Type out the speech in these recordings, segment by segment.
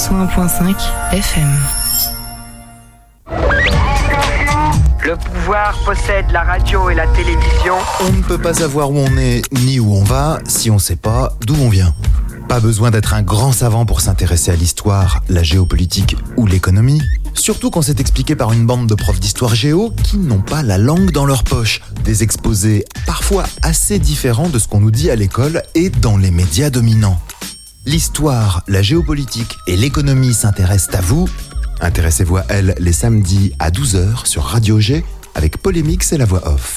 101.5 FM. Le pouvoir possède la radio et la télévision. On ne peut pas savoir où on est ni où on va si on ne sait pas d'où on vient. Pas besoin d'être un grand savant pour s'intéresser à l'histoire, la géopolitique ou l'économie. Surtout quand c'est expliqué par une bande de profs d'histoire géo qui n'ont pas la langue dans leur poche. Des exposés parfois assez différents de ce qu'on nous dit à l'école et dans les médias dominants. L'histoire, la géopolitique et l'économie s'intéressent à vous. Intéressez-vous à elle les samedis à 12h sur Radio G avec Polémix et la voix off.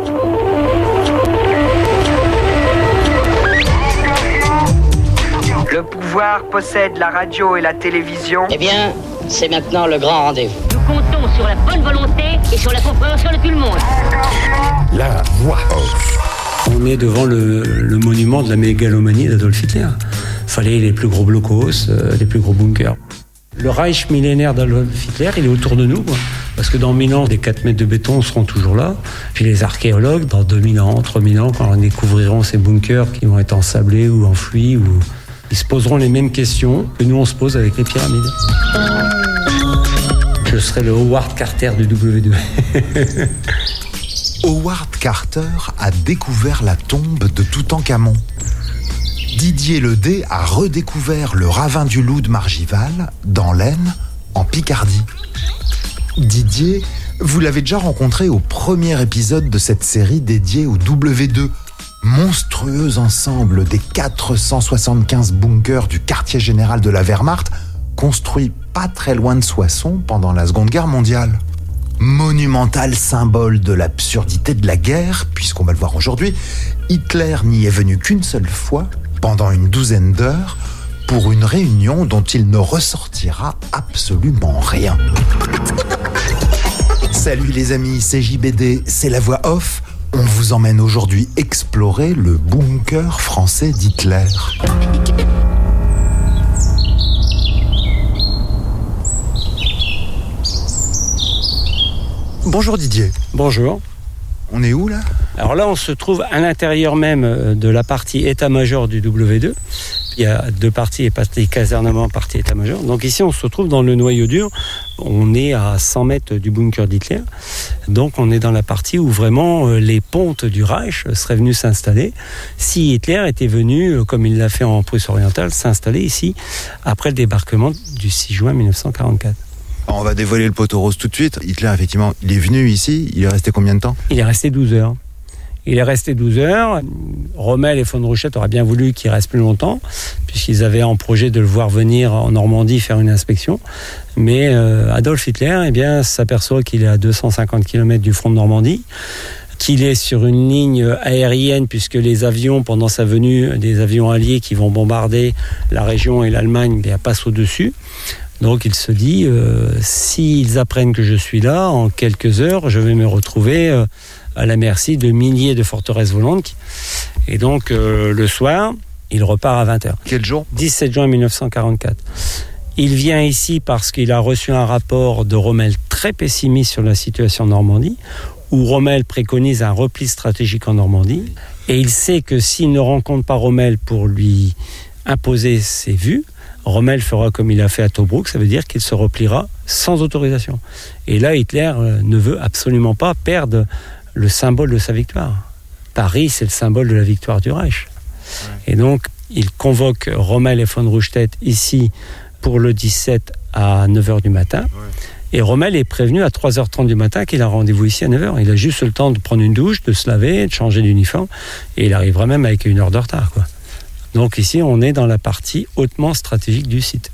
Le pouvoir possède la radio et la télévision. Eh bien, c'est maintenant le grand rendez-vous. Nous comptons sur la bonne volonté et sur la compréhension de tout le monde. La voix off. On est devant le monument de la mégalomanie d'Adolf Hitler. Fallait les plus gros blocos, les plus gros bunkers. Le Reich millénaire d'Adolf Hitler, il est autour de nous, quoi. Parce que dans 1000 ans, les 4 mètres de béton seront toujours là. Puis les archéologues, dans 2000 ans, 3000 ans, quand ils découvriront ces bunkers qui vont être ensablés ou enfouis, ils se poseront les mêmes questions que nous on se pose avec les pyramides. Je serai le Howard Carter du W2. Howard Carter a découvert la tombe de Toutankhamon. Didier Ledé a redécouvert le ravin du Loup de Margival, dans l'Aisne, en Picardie. Didier, vous l'avez déjà rencontré au premier épisode de cette série dédiée au W2, monstrueux ensemble des 475 bunkers du quartier général de la Wehrmacht, construits pas très loin de Soissons pendant la Seconde Guerre mondiale. Monumental symbole de l'absurdité de la guerre, puisqu'on va le voir aujourd'hui, Hitler n'y est venu qu'une seule fois, pendant une douzaine d'heures, pour une réunion dont il ne ressortira absolument rien. Salut les amis, c'est JBD, c'est la voix off. On vous emmène aujourd'hui explorer le bunker français d'Hitler. Bonjour Didier. Bonjour. On est où là ? Alors là, on se trouve à l'intérieur même de la partie état-major du W2. Il y a deux parties, partie casernement, partie état-major. Donc ici, on se trouve dans le noyau dur. On est à 100 mètres du bunker d'Hitler. Donc on est dans la partie où vraiment les pontes du Reich seraient venues s'installer. Si Hitler était venu, comme il l'a fait en Prusse orientale, s'installer ici après le débarquement du 6 juin 1944. On va dévoiler le poteau rose tout de suite. Hitler, effectivement, il est venu ici. Il est resté combien de temps ? Il est resté 12 heures. Il est resté 12 heures. Rommel et von Rundstedt auraient bien voulu qu'il reste plus longtemps, puisqu'ils avaient en projet de le voir venir en Normandie faire une inspection. Mais Adolf Hitler s'aperçoit qu'il est à 250 km du front de Normandie, qu'il est sur une ligne aérienne, puisque les avions, pendant sa venue, des avions alliés qui vont bombarder la région et l'Allemagne, passent au-dessus. Donc il se dit, s'ils apprennent que je suis là, en quelques heures, je vais me retrouver à la merci de milliers de forteresses volantes. Et donc le soir, il repart à 20h. Quel jour ? 17 juin 1944. Il vient ici parce qu'il a reçu un rapport de Rommel très pessimiste sur la situation en Normandie, où Rommel préconise un repli stratégique en Normandie. Et il sait que s'il ne rencontre pas Rommel pour lui imposer ses vues, Rommel fera comme il a fait à Tobruk, ça veut dire qu'il se repliera sans autorisation. Et là, Hitler ne veut absolument pas perdre le symbole de sa victoire. Paris, c'est le symbole de la victoire du Reich. Ouais. Et donc, il convoque Rommel et von Rundstedt ici pour le 17 à 9h du matin. Ouais. Et Rommel est prévenu à 3h30 du matin qu'il a rendez-vous ici à 9h. Il a juste le temps de prendre une douche, de se laver, de changer d'uniforme. Et il arrivera même avec 1 heure de retard, quoi. Donc ici, on est dans la partie hautement stratégique du site.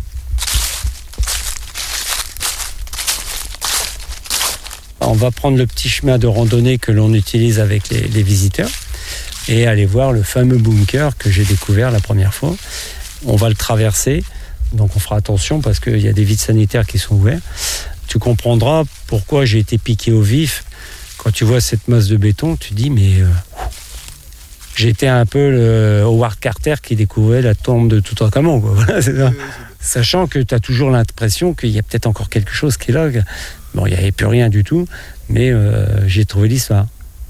On va prendre le petit chemin de randonnée que l'on utilise avec les visiteurs et aller voir le fameux bunker que j'ai découvert la première fois. On va le traverser, donc on fera attention parce qu'il y a des vides sanitaires qui sont ouverts. Tu comprendras pourquoi j'ai été piqué au vif. Quand tu vois cette masse de béton, tu dis mais... J'étais un peu le Howard Carter qui découvrait la tombe de Toutankhamon, quoi. Voilà, c'est ça. Sachant que tu as toujours l'impression qu'il y a peut-être encore quelque chose qui est là. Bon, il n'y avait plus rien du tout, mais j'ai trouvé l'histoire.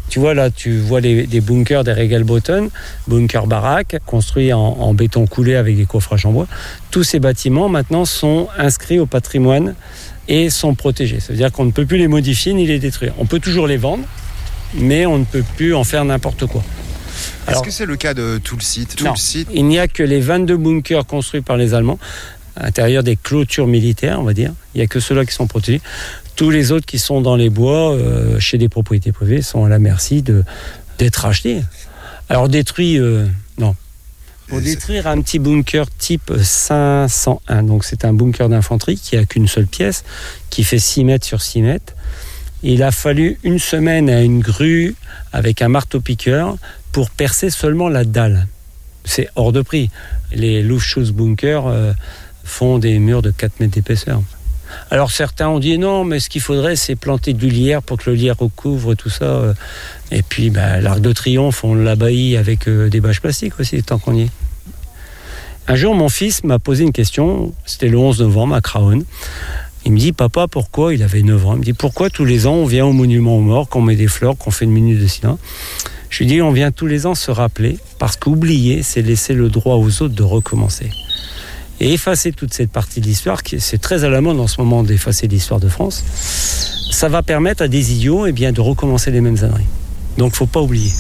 Tu vois là, tu vois des bunkers des Regelbotten, bunkers baraques, construits en béton coulé avec des coffrages en bois. Tous ces bâtiments maintenant sont inscrits au patrimoine et sont protégés. Ça veut dire qu'on ne peut plus les modifier ni les détruire. On peut toujours les vendre, mais on ne peut plus en faire n'importe quoi. Est-ce que c'est le cas de tout le site ? Non, il n'y a que les 22 bunkers construits par les Allemands, à l'intérieur des clôtures militaires, on va dire. Il n'y a que ceux-là qui sont protégés. Tous les autres qui sont dans les bois, chez des propriétés privées, sont à la merci d'être achetés. Alors détruits, non. Pour détruire un petit bunker type 501, donc c'est un bunker d'infanterie qui n'a qu'une seule pièce, qui fait 6 mètres sur 6 mètres. Il a fallu une semaine à une grue avec un marteau-piqueur pour percer seulement la dalle. C'est hors de prix. Les Luftschutzbunker font des murs de 4 mètres d'épaisseur. Alors certains ont dit non, mais ce qu'il faudrait, c'est planter du lierre pour que le lierre recouvre tout ça. Et puis l'Arc de Triomphe, on l'abahit avec des bâches plastiques aussi, tant qu'on y est. Un jour, mon fils m'a posé une question, c'était le 11 novembre à Craonne. Il me dit, papa, pourquoi, il avait 9 ans, il me dit, pourquoi tous les ans on vient au monument aux morts, qu'on met des fleurs, qu'on fait une minute de silence ? Je lui dis, on vient tous les ans se rappeler, parce qu'oublier, c'est laisser le droit aux autres de recommencer. Et effacer toute cette partie de l'histoire, c'est très à la mode en ce moment d'effacer l'histoire de France, ça va permettre à des idiots de recommencer les mêmes âneries. Donc il ne faut pas oublier.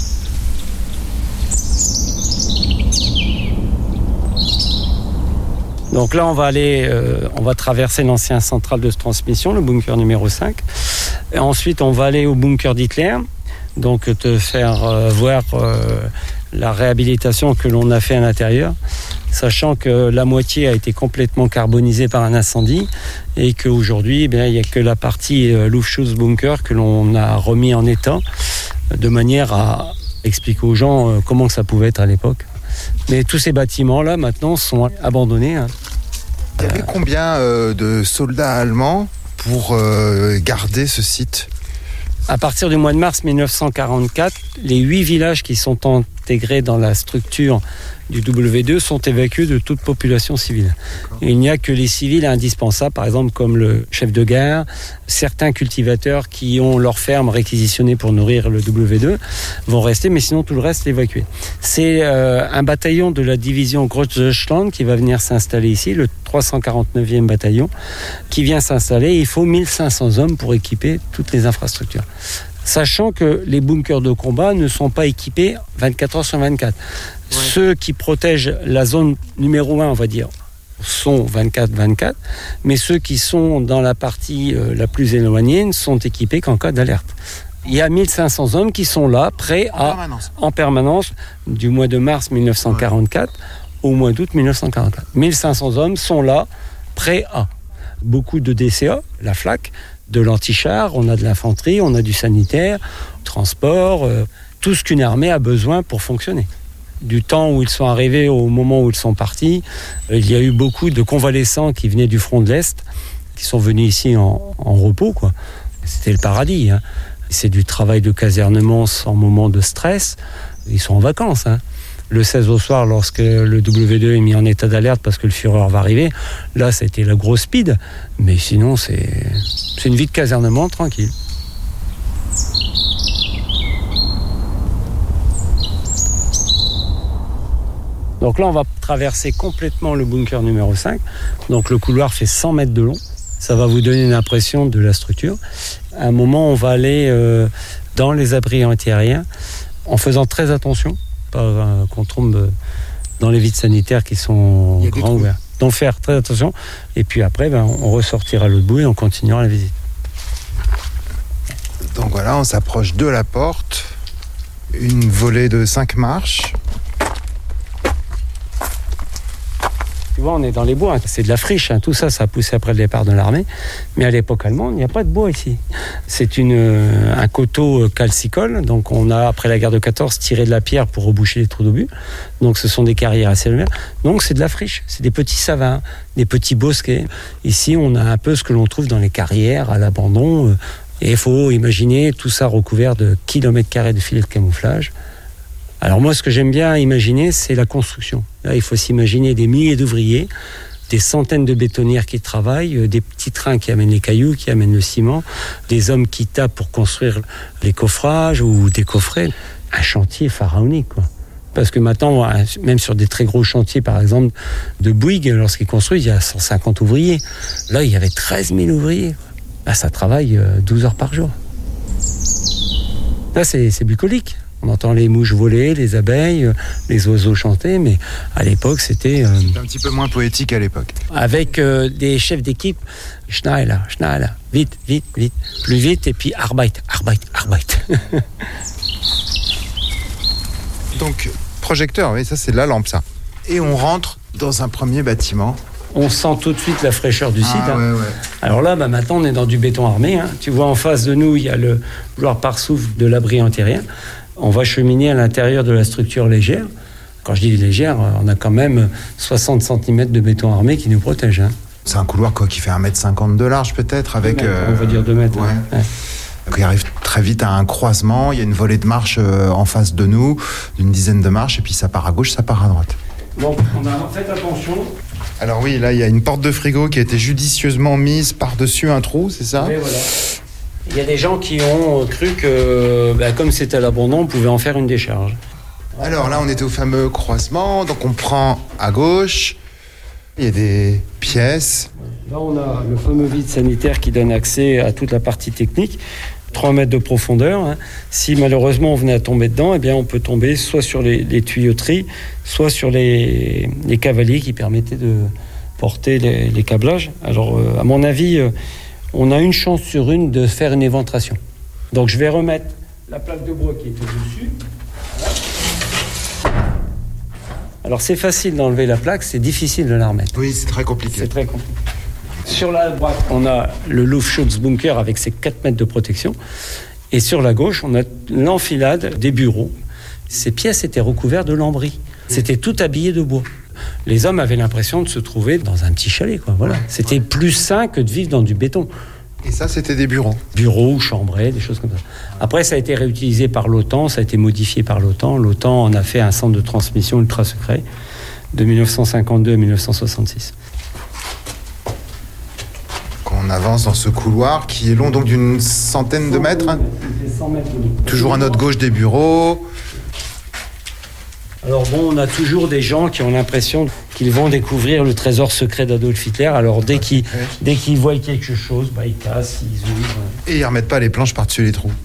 Donc là, on va traverser l'ancien central de transmission, le bunker numéro 5. Et ensuite, on va aller au bunker d'Hitler, donc te faire voir la réhabilitation que l'on a fait à l'intérieur, sachant que la moitié a été complètement carbonisée par un incendie et qu'aujourd'hui, il n'y a que la partie Luftschutzbunker que l'on a remis en état, de manière à expliquer aux gens comment ça pouvait être à l'époque. Mais tous ces bâtiments-là, maintenant, sont abandonnés. Il y avait combien de soldats allemands pour garder ce site ? À partir du mois de mars 1944, les 8 villages qui sont intégrés dans la structure du W2 sont évacués de toute population civile. Et il n'y a que les civils indispensables, par exemple comme le chef de gare, certains cultivateurs qui ont leur ferme réquisitionnée pour nourrir le W2 vont rester, mais sinon tout le reste est évacué. C'est un bataillon de la division Großdeutschland qui va venir s'installer ici, le 349e bataillon, qui vient s'installer. Il faut 1500 hommes pour équiper toutes les infrastructures. Sachant que les bunkers de combat ne sont pas équipés 24 heures sur 24. Ouais. Ceux qui protègent la zone numéro 1, on va dire, sont 24-24, mais ceux qui sont dans la partie la plus éloignée ne sont équipés qu'en cas d'alerte. Il y a 1500 hommes qui sont là, prêts en permanence, du mois de mars 1944 au mois d'août 1944. 1500 hommes sont là, prêts à. Beaucoup de DCA, la FLAC, de l'antichar, on a de l'infanterie, on a du sanitaire, transport, tout ce qu'une armée a besoin pour fonctionner. Du temps où ils sont arrivés au moment où ils sont partis, il y a eu beaucoup de convalescents qui venaient du front de l'Est, qui sont venus ici en repos, quoi. C'était le paradis. C'est du travail de casernement sans moment de stress. Ils sont en vacances. Le 16 au soir, lorsque le W2 est mis en état d'alerte parce que le Führer va arriver, là, ça a été la grosse speed. Mais sinon, c'est une vie de casernement tranquille. Donc là, on va traverser complètement le bunker numéro 5. Donc le couloir fait 100 mètres de long. Ça va vous donner une impression de la structure. À un moment, on va aller dans les abris antiaériens en faisant très attention. Pas qu'on tombe dans les vides sanitaires qui sont grands ouverts. Donc faire très attention. Et puis après, on ressortira l'autre bout et on continuera la visite. Donc voilà, on s'approche de la porte. Une volée de 5 marches. Tu vois, on est dans les bois, c'est de la friche, tout ça, ça a poussé après le départ de l'armée. Mais à l'époque allemande, il n'y a pas de bois ici. C'est un coteau calcicole, donc on a, après la guerre de 14, tiré de la pierre pour reboucher les trous d'obus. Donc ce sont des carrières assez élevées. Donc c'est de la friche, c'est des petits savins, des petits bosquets. Ici, on a un peu ce que l'on trouve dans les carrières, à l'abandon. Et il faut imaginer tout ça recouvert de kilomètres carrés de filets de camouflage. Alors moi, ce que j'aime bien imaginer, c'est la construction. Là, il faut s'imaginer des milliers d'ouvriers des centaines de bétonnières qui travaillent, des petits trains qui amènent les cailloux, qui amènent le ciment, des hommes qui tapent pour construire les coffrages ou des coffrets. Un chantier pharaonique, quoi. Parce que maintenant, même sur des très gros chantiers, par exemple, de Bouygues, lorsqu'ils construisent, il y a 150 ouvriers. Là, il y avait 13 000 ouvriers. Là, ça travaille 12 heures par jour. Là, c'est bucolique. On entend les mouches voler, les abeilles, les oiseaux chanter, mais à l'époque, c'était... C'était un petit peu moins poétique à l'époque. Avec des chefs d'équipe, schneller, vite, plus vite, et puis Arbeit. Donc, projecteur, oui, ça c'est la lampe, ça. Et on rentre dans un premier bâtiment. On sent tout de suite la fraîcheur du site. Ouais. Alors là, maintenant, on est dans du béton armé. Tu vois, en face de nous, il y a le couloir par souffle de l'abri antérieur. On va cheminer à l'intérieur de la structure légère. Quand je dis légère, on a quand même 60 cm de béton armé qui nous protège. C'est un couloir qui fait 1,50 m de large peut-être, avec... On va dire 2 mètres. Ouais. Donc, il arrive très vite à un croisement, il y a une volée de marche en face de nous, d'une dizaine de marches, et puis ça part à gauche, ça part à droite. Donc, on a fait attention. Alors oui, là, il y a une porte de frigo qui a été judicieusement mise par-dessus un trou, c'est ça ? Oui, voilà. Il y a des gens qui ont cru que, comme c'était à l'abandon, on pouvait en faire une décharge. Alors là, on était au fameux croisement, donc on prend à gauche, il y a des pièces. Là, on a le fameux vide sanitaire qui donne accès à toute la partie technique, 3 mètres de profondeur. Si malheureusement on venait à tomber dedans, eh bien, on peut tomber soit sur les tuyauteries, soit sur les cavaliers qui permettaient de porter les câblages. Alors, à mon avis, on a une chance sur une de faire une éventration. Donc, je vais remettre la plaque de bois qui est au-dessus. Voilà. Alors, c'est facile d'enlever la plaque, c'est difficile de la remettre. Oui, c'est très compliqué. C'est très compliqué. Sur la droite, on a le Luftschutzbunker avec ses 4 mètres de protection. Et sur la gauche, on a l'enfilade des bureaux. Ces pièces étaient recouvertes de lambris. C'était tout habillé de bois. Les hommes avaient l'impression de se trouver dans un petit chalet, quoi. Voilà. C'était plus sain que de vivre dans du béton. Et ça, c'était des bureaux. Bureaux, chambrés, des choses comme ça. Après, ça a été réutilisé par l'OTAN, ça a été modifié par l'OTAN. L'OTAN en a fait un centre de transmission ultra secret de 1952 à 1966. On avance dans ce couloir qui est long donc d'une centaine de mètres. 100 mètres. Toujours à notre gauche des bureaux. Alors bon, on a toujours des gens qui ont l'impression qu'ils vont découvrir le trésor secret d'Adolf Hitler. Alors dès qu'ils voient quelque chose, ils cassent, ils ouvrent. Et ils remettent pas les planches par-dessus les trous.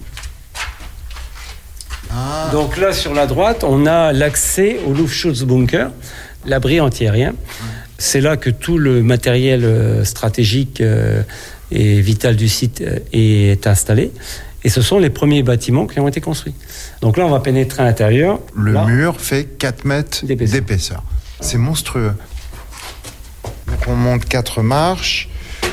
Ah. Donc là, sur la droite, on a l'accès au Luftschutzbunker, l'abri antiaérien. C'est là que tout le matériel stratégique et vital du site est installé. Et ce sont les premiers bâtiments qui ont été construits. Donc là, on va pénétrer à l'intérieur. Le mur fait 4 mètres d'épaisseur. C'est monstrueux. Donc on monte 4 marches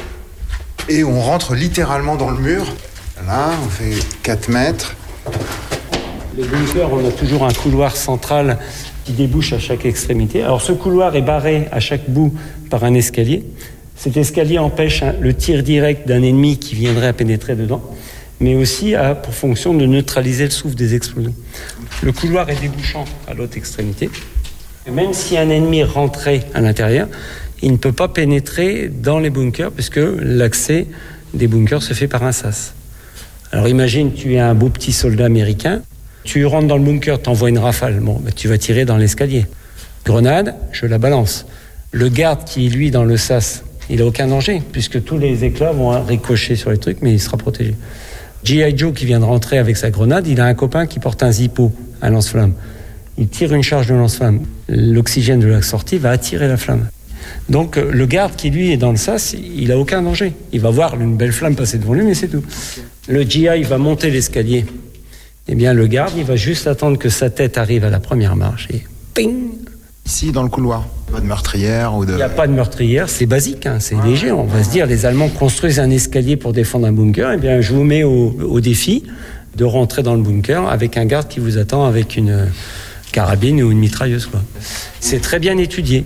et on rentre littéralement dans le mur. Là, on fait 4 mètres. Les bunkers, on a toujours un couloir central qui débouche à chaque extrémité. Alors ce couloir est barré à chaque bout par un escalier. Cet escalier empêche le tir direct d'un ennemi qui viendrait à pénétrer dedans, mais aussi a pour fonction de neutraliser le souffle des explosions. Le couloir est débouchant à l'autre extrémité. Et même si un ennemi rentrait à l'intérieur, il ne peut pas pénétrer dans les bunkers puisque l'accès des bunkers se fait par un sas. Alors imagine, tu es un beau petit soldat américain, tu rentres dans le bunker, t'envoies une rafale, tu vas tirer dans l'escalier. Grenade, je la balance. Le garde qui est lui dans le sas, il n'a aucun danger puisque tous les éclats vont ricocher sur les trucs, mais il sera protégé. G.I. Joe qui vient de rentrer avec sa grenade, il a un copain qui porte un Zippo, un lance-flamme. Il tire une charge de lance-flamme. L'oxygène de la sortie va attirer la flamme. Donc le garde qui lui est dans le sas, il n'a aucun danger. Il va voir une belle flamme passer devant lui, mais c'est tout. Le GI va monter l'escalier. Eh bien le garde, il va juste attendre que sa tête arrive à la première marche et ping. Ici, dans le couloir, pas de meurtrière ou de... Il n'y a pas de meurtrière, c'est basique, c'est léger. On va se dire, les Allemands construisent un escalier pour défendre un bunker. Eh bien, je vous mets au défi de rentrer dans le bunker avec un garde qui vous attend avec une carabine ou une mitrailleuse, quoi. C'est très bien étudié.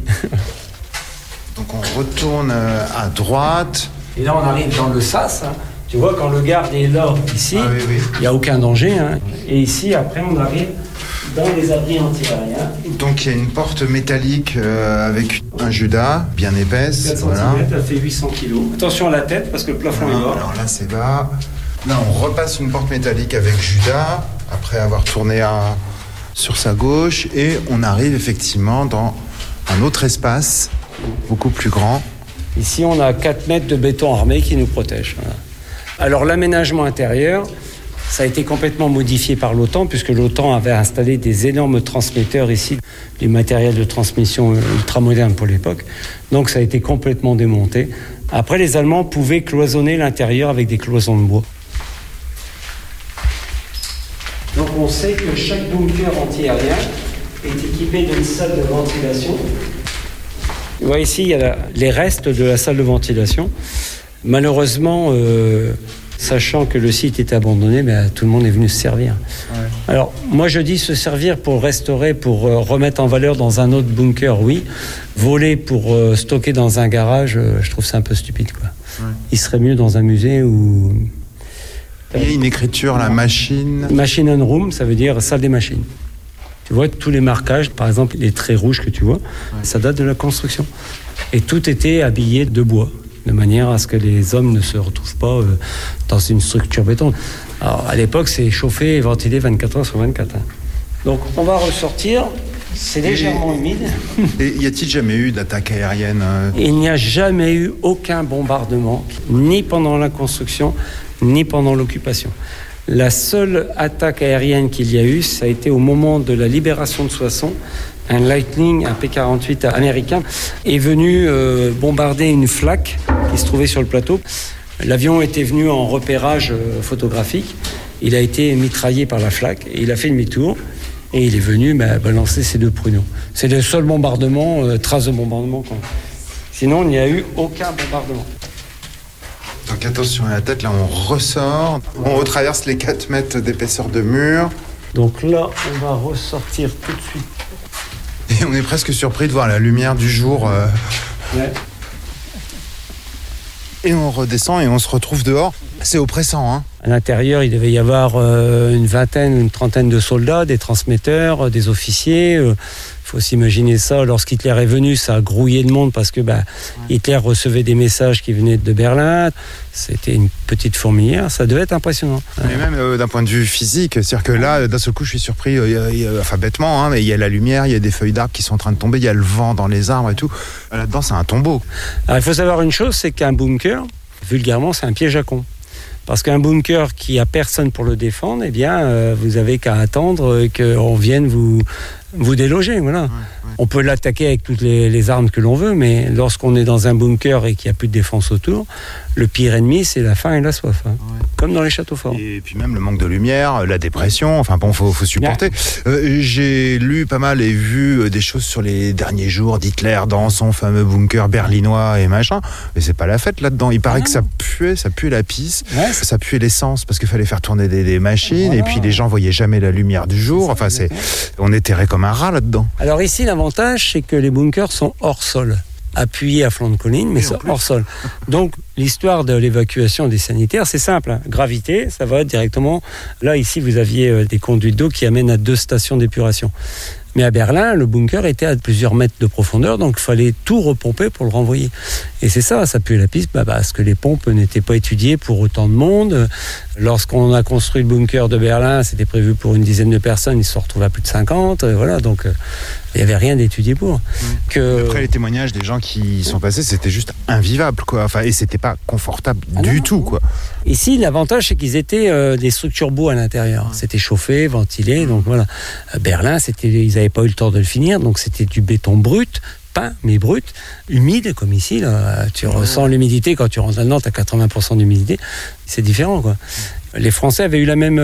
Donc on retourne à droite. Et là, on arrive dans le sas. Tu vois, quand le garde est là, ici, il n'y a aucun danger. Et ici, après, on arrive dans les abris antiaériens. Donc il y a une porte métallique avec un Judas bien épaisse. 4 cm, elle fait 800 kg. Attention à la tête parce que le plafond est bas. Alors là c'est bas. Là on repasse une porte métallique avec Judas après avoir tourné sur sa gauche et on arrive effectivement dans un autre espace beaucoup plus grand. Ici on a 4 mètres de béton armé qui nous protège. Voilà. Alors l'aménagement intérieur, ça a été complètement modifié par l'OTAN, puisque l'OTAN avait installé des énormes transmetteurs ici, du matériel de transmission ultra moderne pour l'époque. Donc ça a été complètement démonté. Après, les Allemands pouvaient cloisonner l'intérieur avec des cloisons de bois. Donc on sait que chaque bunker anti-aérien est équipé d'une salle de ventilation. Vous voyez ici, il y a les restes de la salle de ventilation. Malheureusement, sachant que le site était abandonné, tout le monde est venu se servir. Ouais. Alors, moi je dis se servir pour restaurer, pour remettre en valeur dans un autre bunker, oui. Voler pour stocker dans un garage, je trouve ça un peu stupide, quoi. Ouais. Il serait mieux dans un musée où... Il y a une écriture, la machine... Machine and room, ça veut dire salle des machines. Tu vois, tous les marquages, par exemple, les traits rouges que tu vois, ça date de la construction. Et tout était habillé de bois, de manière à ce que les hommes ne se retrouvent pas dans une structure béton. Alors, à l'époque, c'est chauffé et ventilé 24 heures sur 24. Hein. Donc, on va ressortir. C'est légèrement humide. Et y a-t-il jamais eu d'attaque aérienne Il n'y a jamais eu aucun bombardement, ni pendant la construction, ni pendant l'occupation. La seule attaque aérienne qu'il y a eu, ça a été au moment de la libération de Soissons. Un Lightning, un P-48 américain, est venu bombarder une flak qui se trouvait sur le plateau. L'avion était venu en repérage photographique. Il a été mitraillé par la flak et il a fait demi-tour. Et il est venu balancer ses 2 pruneaux. C'est le seul bombardement, trace de bombardement. Sinon, il n'y a eu aucun bombardement. Donc attention à la tête, là on ressort. On retraverse les 4 mètres d'épaisseur de mur. Donc là, on va ressortir tout de suite. Et on est presque surpris de voir la lumière du jour. Ouais. Et on redescend et on se retrouve dehors. C'est oppressant, hein. À l'intérieur, il devait y avoir une vingtaine, une trentaine de soldats, des transmetteurs, des officiers. Il faut s'imaginer ça. Lorsqu'Hitler est venu, ça a grouillé de monde parce que Hitler recevait des messages qui venaient de Berlin. C'était une petite fourmilière. Ça devait être impressionnant. Mais même d'un point de vue physique, c'est-à-dire que là, d'un seul coup, je suis surpris, enfin bêtement, hein, mais il y a la lumière, il y a des feuilles d'arbres qui sont en train de tomber, il y a le vent dans les arbres et tout. Là-dedans, c'est un tombeau. Alors, il faut savoir une chose, c'est qu'un bunker, vulgairement, c'est un piège à con. Parce qu'un bunker qui a personne pour le défendre, eh bien, vous avez qu'à attendre qu'on vienne vous déloger, voilà. Ouais. On peut l'attaquer avec toutes les armes que l'on veut, mais lorsqu'on est dans un bunker et qu'il n'y a plus de défense autour, le pire ennemi, c'est la faim et la soif, hein. Ouais. Comme dans les châteaux forts. Et puis même le manque de lumière, la dépression, enfin bon, faut supporter. J'ai lu pas mal et vu des choses sur les derniers jours d'Hitler dans son fameux bunker berlinois et machin, mais c'est pas la fête là-dedans. Il paraît que ça puait la pisse, ça puait l'essence parce qu'il fallait faire tourner des machines, et puis les gens voyaient jamais la lumière du jour. Enfin, on est terré comme un rat là-dedans. Alors ici, l'avantage, c'est que les bunkers sont hors sol, appuyés à flanc de colline, mais c'est hors sol. Donc, l'histoire de l'évacuation des sanitaires, c'est simple, hein. Gravité, ça va directement... Là, ici, vous aviez des conduites d'eau qui amènent à 2 stations d'épuration. Mais à Berlin, le bunker était à plusieurs mètres de profondeur, donc il fallait tout repomper pour le renvoyer. Et c'est ça puait la piste, parce que les pompes n'étaient pas étudiées pour autant de monde. Lorsqu'on a construit le bunker de Berlin, c'était prévu pour une dizaine de personnes, ils se sont retrouvés à plus de 50, voilà, donc il n'y avait rien d'étudié pour. Après, les témoignages des gens qui sont passés, c'était juste invivable, quoi. Enfin, et c'était pas confortable du tout, quoi. Ici, l'avantage, c'est qu'ils étaient des structures bois à l'intérieur. C'était chauffé, ventilé, donc voilà. À Berlin, ils n'avaient pas eu le temps de le finir, donc c'était du béton brut, peint, mais brut, humide, comme ici, là. Tu ressens l'humidité, quand tu rentres là-dedans, tu as 80% d'humidité. C'est différent, quoi. Les Français avaient eu la même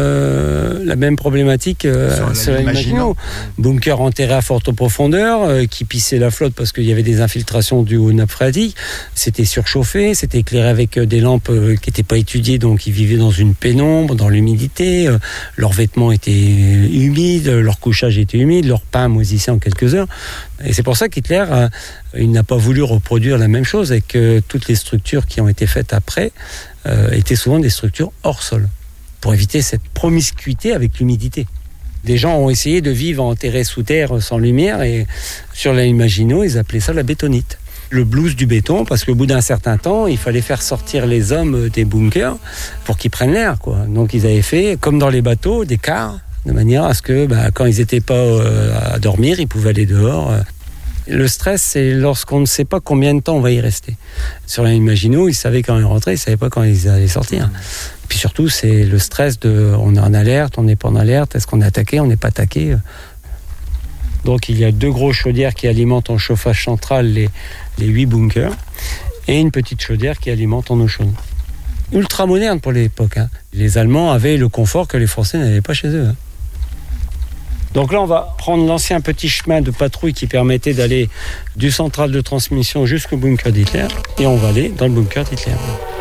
problématique sur la Maginot. Bunker enterré à forte profondeur, qui pissait la flotte parce qu'il y avait des infiltrations dues aux nappes phréatiques. C'était surchauffé, c'était éclairé avec des lampes qui n'étaient pas étudiées, donc ils vivaient dans une pénombre, dans l'humidité. Leurs vêtements étaient humides, leur couchage était humide, leur pain moisissait en quelques heures. Et c'est pour ça qu'Hitler, il n'a pas voulu reproduire la même chose, et que toutes les structures qui ont été faites après étaient souvent des structures hors sol, pour éviter cette promiscuité avec l'humidité. Des gens ont essayé de vivre enterrés sous terre sans lumière et sur la ligne Maginot, ils appelaient ça la bétonite. Le blues du béton, parce qu'au bout d'un certain temps, il fallait faire sortir les hommes des bunkers pour qu'ils prennent l'air, quoi. Donc ils avaient fait, comme dans les bateaux, des cars, de manière à ce que quand ils n'étaient pas à dormir, ils pouvaient aller dehors. Le stress, c'est lorsqu'on ne sait pas combien de temps on va y rester. Sur la ligne Maginot, ils savaient quand ils rentraient, ils ne savaient pas quand ils allaient sortir. Puis surtout, c'est le stress de on est en alerte, on n'est pas en alerte, est-ce qu'on est attaqué, on n'est pas attaqué. Donc il y a 2 grosses chaudières qui alimentent en chauffage central les 8 bunkers et une petite chaudière qui alimente en eau chaude. Ultra moderne pour l'époque. Les Allemands avaient le confort que les Français n'avaient pas chez eux. Donc là, on va prendre l'ancien petit chemin de patrouille qui permettait d'aller du central de transmission jusqu'au bunker d'Hitler et on va aller dans le bunker d'Hitler.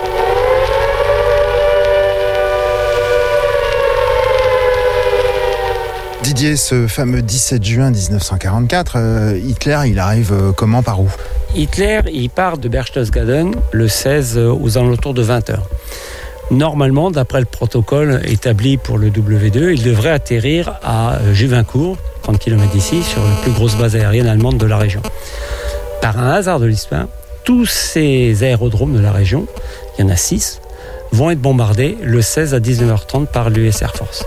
Didier, ce fameux 17 juin 1944, Hitler, il arrive comment, par où ? Hitler, il part de Berchtesgaden le 16 aux alentours de 20h. Normalement, d'après le protocole établi pour le W2, il devrait atterrir à Juvincourt, 30 km d'ici, sur la plus grosse base aérienne allemande de la région. Par un hasard de l'histoire, tous ces aérodromes de la région, il y en a 6, vont être bombardés le 16 à 19h30 par l'US Air Force.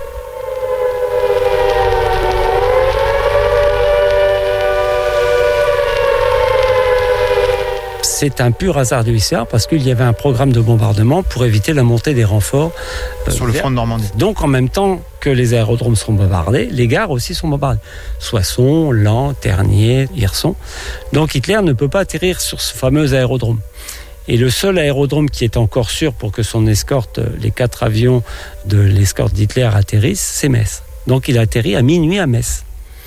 C'est un pur hasard de l'histoire parce qu'il y avait un programme de bombardement pour éviter la montée des renforts sur le front de Normandie. Donc en même temps que les aérodromes sont bombardés, les gares aussi sont bombardées. Soissons, Laon, Tergnier, Hirson. Donc Hitler ne peut pas atterrir sur ce fameux aérodrome. Et le seul aérodrome qui est encore sûr pour que son escorte, les 4 avions de l'escorte d'Hitler atterrissent, c'est Metz. Donc il atterrit à minuit à Metz.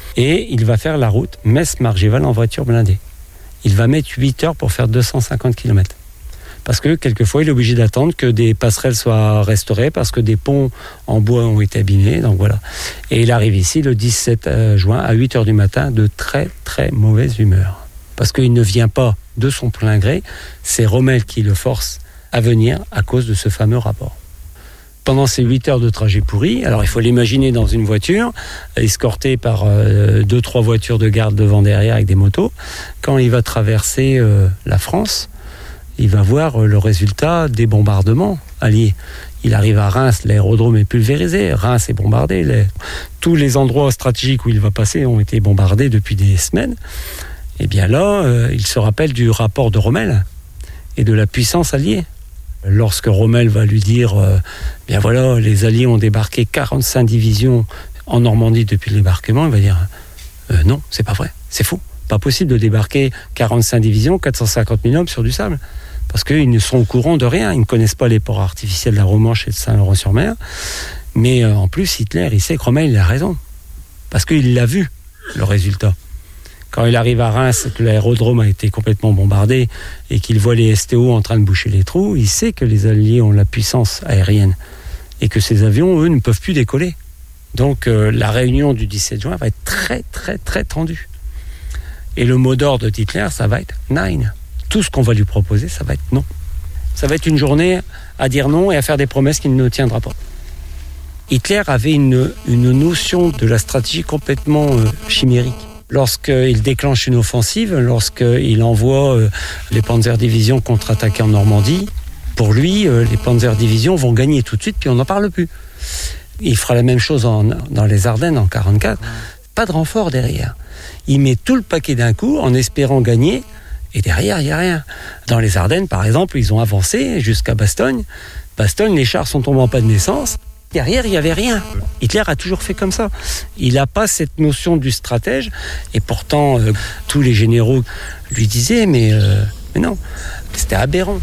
Et il va faire la route Metz-Margival en voiture blindée. Il va mettre 8 heures pour faire 250 km. Parce que quelquefois, il est obligé d'attendre que des passerelles soient restaurées, parce que des ponts en bois ont été abîmés. Donc voilà. Et il arrive ici le 17 juin à 8 heures du matin de très très mauvaise humeur. Parce qu'il ne vient pas de son plein gré, c'est Rommel qui le force à venir à cause de ce fameux rapport. Pendant ces 8 heures de trajet pourri, alors il faut l'imaginer dans une voiture, escorté par 2-3 voitures de garde devant derrière avec des motos. Quand il va traverser la France, il va voir le résultat des bombardements alliés. Il arrive à Reims, l'aérodrome est pulvérisé, Reims est bombardé. Tous les endroits stratégiques où il va passer ont été bombardés depuis des semaines. Et bien là, il se rappelle du rapport de Rommel et de la puissance alliée. Lorsque Rommel va lui dire bien voilà, les Alliés ont débarqué 45 divisions en Normandie depuis le débarquement, il va dire non, c'est pas vrai, c'est faux. Pas possible de débarquer 45 divisions, 450 000 hommes sur du sable. Parce qu'ils ne sont au courant de rien, ils ne connaissent pas les ports artificiels de la Romanche et de Saint-Laurent-sur-Mer. Mais en plus, Hitler, il sait que Rommel, il a raison. Parce qu'il l'a vu, le résultat. Quand il arrive à Reims, que l'aérodrome a été complètement bombardé et qu'il voit les STO en train de boucher les trous, il sait que les Alliés ont la puissance aérienne et que ces avions, eux, ne peuvent plus décoller. Donc la réunion du 17 juin va être très, très, très tendue. Et le mot d'ordre d'Hitler, ça va être « Nein ». Tout ce qu'on va lui proposer, ça va être « non ». Ça va être une journée à dire non et à faire des promesses qu'il ne tiendra pas. Hitler avait une notion de la stratégie complètement chimérique. Lorsqu'il déclenche une offensive, lorsqu'il envoie les Panzerdivisions contre-attaquer en Normandie, pour lui, les Panzerdivisions vont gagner tout de suite, puis on n'en parle plus. Il fera la même chose dans les Ardennes en 1944. Pas de renfort derrière. Il met tout le paquet d'un coup en espérant gagner, et derrière, il n'y a rien. Dans les Ardennes, par exemple, ils ont avancé jusqu'à Bastogne. Bastogne, les chars sont tombés en panne d'essence. Derrière, il n'y avait rien. Hitler a toujours fait comme ça. Il n'a pas cette notion du stratège. Et pourtant, tous les généraux lui disaient, mais non, c'était aberrant.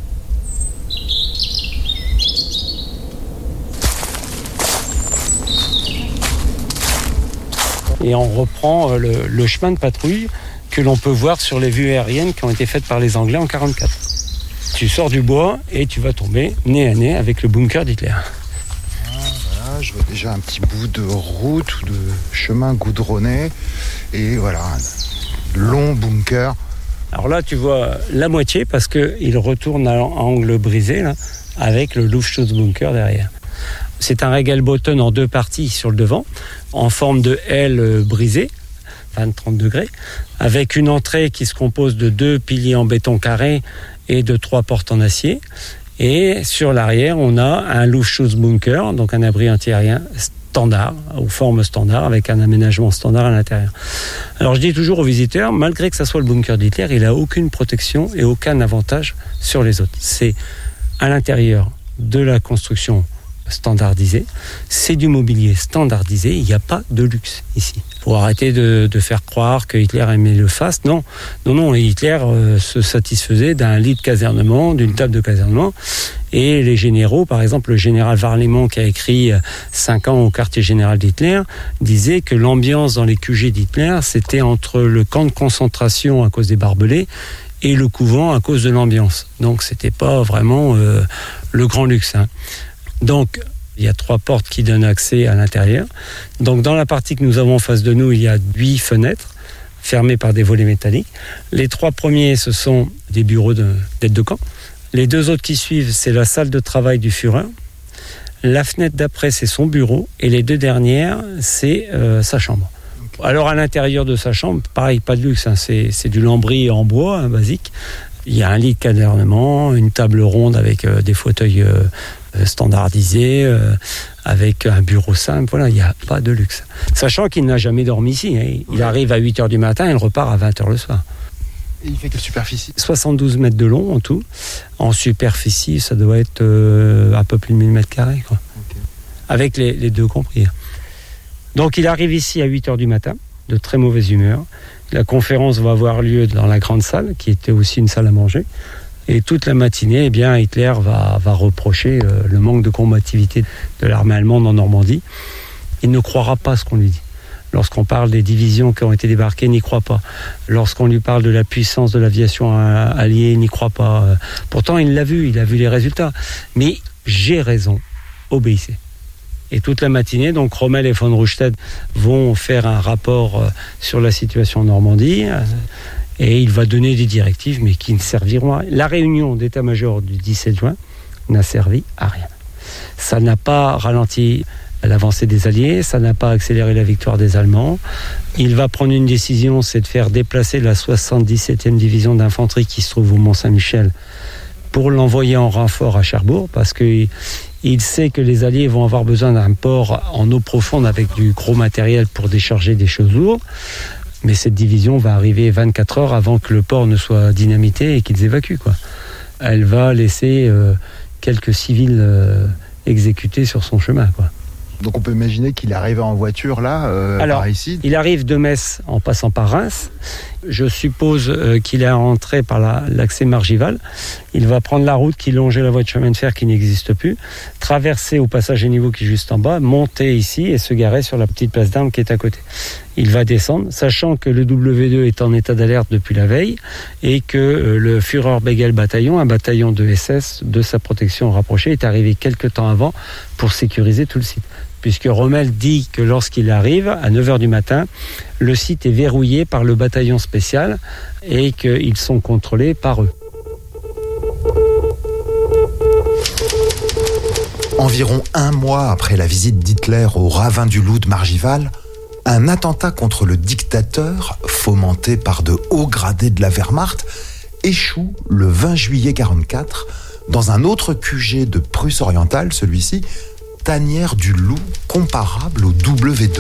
Et on reprend le chemin de patrouille que l'on peut voir sur les vues aériennes qui ont été faites par les Anglais en 1944. Tu sors du bois et tu vas tomber nez à nez avec le bunker d'Hitler. Voilà, je vois déjà un petit bout de route ou de chemin goudronné. Et voilà, un long bunker. Alors là, tu vois la moitié parce qu'il retourne à angle brisé là, avec le Luftschutzbunker derrière. C'est un Regelboten en 2 parties sur le devant, en forme de L brisée, 30 degrés, avec une entrée qui se compose de 2 piliers en béton carré et de 3 portes en acier. Et sur l'arrière, on a un Luftschutzbunker, donc un abri antiaérien standard, aux formes standard, avec un aménagement standard à l'intérieur. Alors je dis toujours aux visiteurs, malgré que ça soit le bunker d'Hitler, il n'a aucune protection et aucun avantage sur les autres. C'est à l'intérieur de la construction standardisée, c'est du mobilier standardisé, il n'y a pas de luxe ici. Il faut arrêter de faire croire que Hitler aimait le faste. Non, Hitler se satisfaisait d'un lit de casernement, d'une table de casernement, et les généraux, par exemple le général Warlimont qui a écrit 5 ans au quartier général d'Hitler, disait que l'ambiance dans les QG d'Hitler, c'était entre le camp de concentration à cause des barbelés et le couvent à cause de l'ambiance. Donc c'était pas vraiment le grand luxe, hein. Donc, il y a 3 portes qui donnent accès à l'intérieur. Donc, dans la partie que nous avons en face de nous, il y a 8 fenêtres fermées par des volets métalliques. Les 3 premiers, ce sont des bureaux d'aide de camp. Les 2 autres qui suivent, c'est la salle de travail du Führer. La fenêtre d'après, c'est son bureau. Et les 2 dernières, c'est sa chambre. Alors, à l'intérieur de sa chambre, pareil, pas de luxe, hein, c'est du lambris en bois, hein, basique. Il y a un lit de casernement, une table ronde avec des fauteuils standardisés, avec un bureau simple. Voilà, il n'y a pas de luxe. Sachant qu'il n'a jamais dormi ici, hein. Il arrive à 8h du matin et il repart à 20h le soir. Et il fait quelle superficie ? 72 mètres de long en tout. En superficie, ça doit être un peu plus de 1000 mètres carrés, quoi. Okay. Avec les 2 compris. Donc il arrive ici à 8h du matin, de très mauvaise humeur. La conférence va avoir lieu dans la grande salle, qui était aussi une salle à manger. Et toute la matinée, eh bien, Hitler va reprocher le manque de combativité de l'armée allemande en Normandie. Il ne croira pas ce qu'on lui dit. Lorsqu'on parle des divisions qui ont été débarquées, il n'y croit pas. Lorsqu'on lui parle de la puissance de l'aviation alliée, il n'y croit pas. Pourtant, il a vu les résultats. Mais j'ai raison, obéissez. Et toute la matinée, donc Rommel et von Rundstedt vont faire un rapport sur la situation en Normandie, et il va donner des directives, mais qui ne serviront à rien. La réunion d'état-major du 17 juin n'a servi à rien. Ça n'a pas ralenti l'avancée des Alliés, ça n'a pas accéléré la victoire des Allemands. Il va prendre une décision, c'est de faire déplacer la 77e division d'infanterie qui se trouve au Mont-Saint-Michel pour l'envoyer en renfort à Cherbourg, parce qu'il sait que les Alliés vont avoir besoin d'un port en eau profonde avec du gros matériel pour décharger des choses lourdes. Mais cette division va arriver 24 heures avant que le port ne soit dynamité et qu'ils évacuent, quoi. Elle va laisser quelques civils exécutés sur son chemin, quoi. Donc on peut imaginer qu'il arrive en voiture là, par ici. Il arrive de Metz en passant par Reims. Je suppose qu'il est rentré par l'accès Margival. Il va prendre la route qui longeait la voie de chemin de fer qui n'existe plus, traverser au passage à niveau qui est juste en bas, monter ici et se garer sur la petite place d'armes qui est à côté. Il va descendre, sachant que le W2 est en état d'alerte depuis la veille et que le Führer-Begel bataillon, un bataillon de SS de sa protection rapprochée, est arrivé quelques temps avant pour sécuriser tout le site. Puisque Rommel dit que lorsqu'il arrive, à 9h du matin, le site est verrouillé par le bataillon spécial et qu'ils sont contrôlés par eux. Environ 1 mois après la visite d'Hitler au ravin du loup de Margival, un attentat contre le dictateur, fomenté par de hauts gradés de la Wehrmacht, échoue le 20 juillet 1944 dans un autre QG de Prusse orientale, celui-ci, Tanière du Loup, comparable au W2.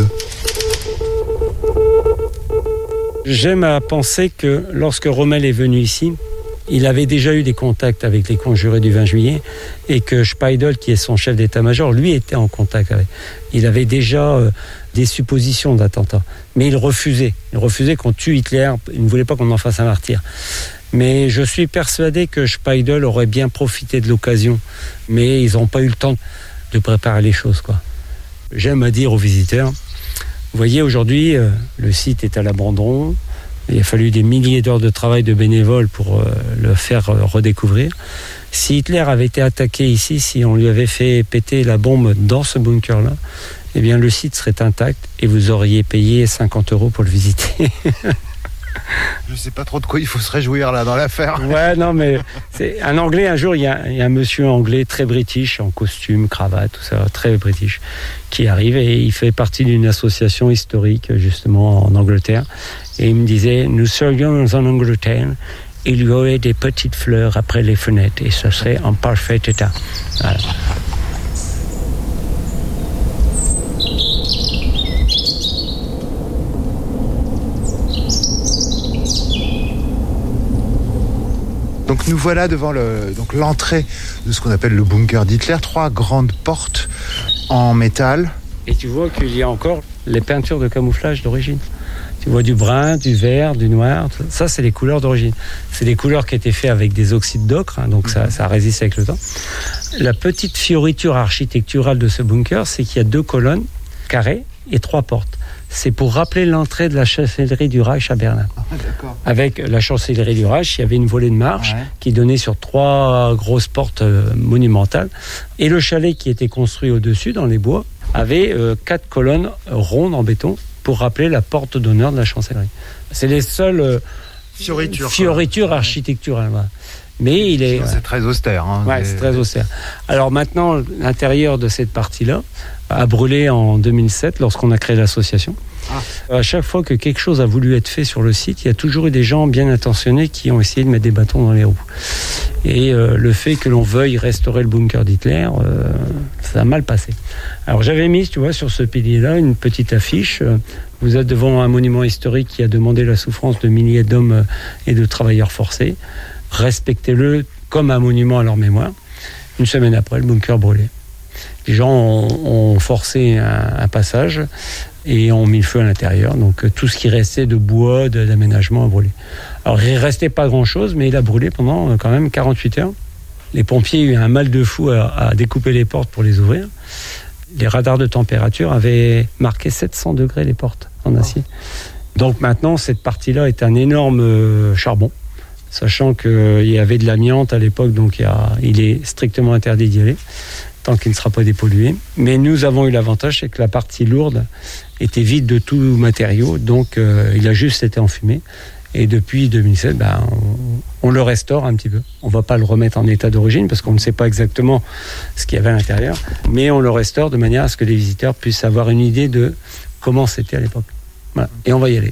J'aime à penser que lorsque Rommel est venu ici, il avait déjà eu des contacts avec les conjurés du 20 juillet et que Speidel, qui est son chef d'état-major, lui était en contact avec. Il avait déjà des suppositions d'attentats, mais il refusait. Il refusait qu'on tue Hitler, il ne voulait pas qu'on en fasse un martyr. Mais je suis persuadé que Speidel aurait bien profité de l'occasion, mais ils n'ont pas eu le temps de préparer les choses, quoi. J'aime à dire aux visiteurs, vous voyez, aujourd'hui, le site est à l'abandon. Il a fallu des milliers d'heures de travail de bénévoles pour le faire redécouvrir. Si Hitler avait été attaqué ici, si on lui avait fait péter la bombe dans ce bunker-là, eh bien le site serait intact et vous auriez payé 50 € pour le visiter. Je sais pas trop de quoi il faut se réjouir là dans l'affaire. Ouais, non, mais c'est un Anglais. Un jour, il y a un monsieur anglais très british, en costume, cravate, tout ça, très british, qui arrive et il fait partie d'une association historique justement en Angleterre. Et il me disait, nous serions en Angleterre, il y aurait des petites fleurs après les fenêtres et ce serait en parfait état. Voilà. Donc nous voilà devant l'entrée de ce qu'on appelle le bunker d'Hitler, 3 grandes portes en métal. Et tu vois qu'il y a encore les peintures de camouflage d'origine. Tu vois du brun, du vert, du noir. Ça, c'est les couleurs d'origine. C'est des couleurs qui étaient faites avec des oxydes d'ocre, hein, donc ça résiste avec le temps. La petite fioriture architecturale de ce bunker, c'est qu'il y a 2 colonnes carrées et 3 portes. C'est pour rappeler l'entrée de la chancellerie du Reich à Berlin. D'accord. Avec la chancellerie du Reich, il y avait une volée de marche qui donnait sur 3 grosses portes monumentales. Et le chalet qui était construit au-dessus, dans les bois, avait 4 colonnes rondes en béton pour rappeler la porte d'honneur de la chancellerie. C'est les seules fioritures architecturales. Voilà. Mais il est... C'est très austère. Hein, ouais, c'est très austère. Alors maintenant, l'intérieur de cette partie-là a brûlé en 2007 lorsqu'on a créé l'association. À chaque fois que quelque chose a voulu être fait sur le site, il y a toujours eu des gens bien intentionnés qui ont essayé de mettre des bâtons dans les roues. Et le fait que l'on veuille restaurer le bunker d'Hitler, ça a mal passé. Alors j'avais mis, tu vois, sur ce pilier-là, une petite affiche. Vous êtes devant un monument historique qui a demandé la souffrance de milliers d'hommes et de travailleurs forcés. Respectez-le comme un monument à leur mémoire. Une semaine après, le bunker brûlait. Les gens ont forcé un passage et ont mis le feu à l'intérieur. Donc tout ce qui restait de bois, d'aménagement a brûlé. Alors il ne restait pas grand-chose, mais il a brûlé pendant quand même 48 heures. Les pompiers ont eu un mal de fou à découper les portes pour les ouvrir. Les radars de température avaient marqué 700 degrés les portes en acier. Donc maintenant, cette partie-là est un énorme charbon. Sachant qu'il y avait de l'amiante à l'époque, donc il est strictement interdit d'y aller, tant qu'il ne sera pas dépollué. Mais nous avons eu l'avantage, c'est que la partie lourde était vide de tout matériau, donc il a juste été enfumé. Et depuis 2007, on le restaure un petit peu. On ne va pas le remettre en état d'origine, parce qu'on ne sait pas exactement ce qu'il y avait à l'intérieur, mais on le restaure de manière à ce que les visiteurs puissent avoir une idée de comment c'était à l'époque. Voilà. Et on va y aller.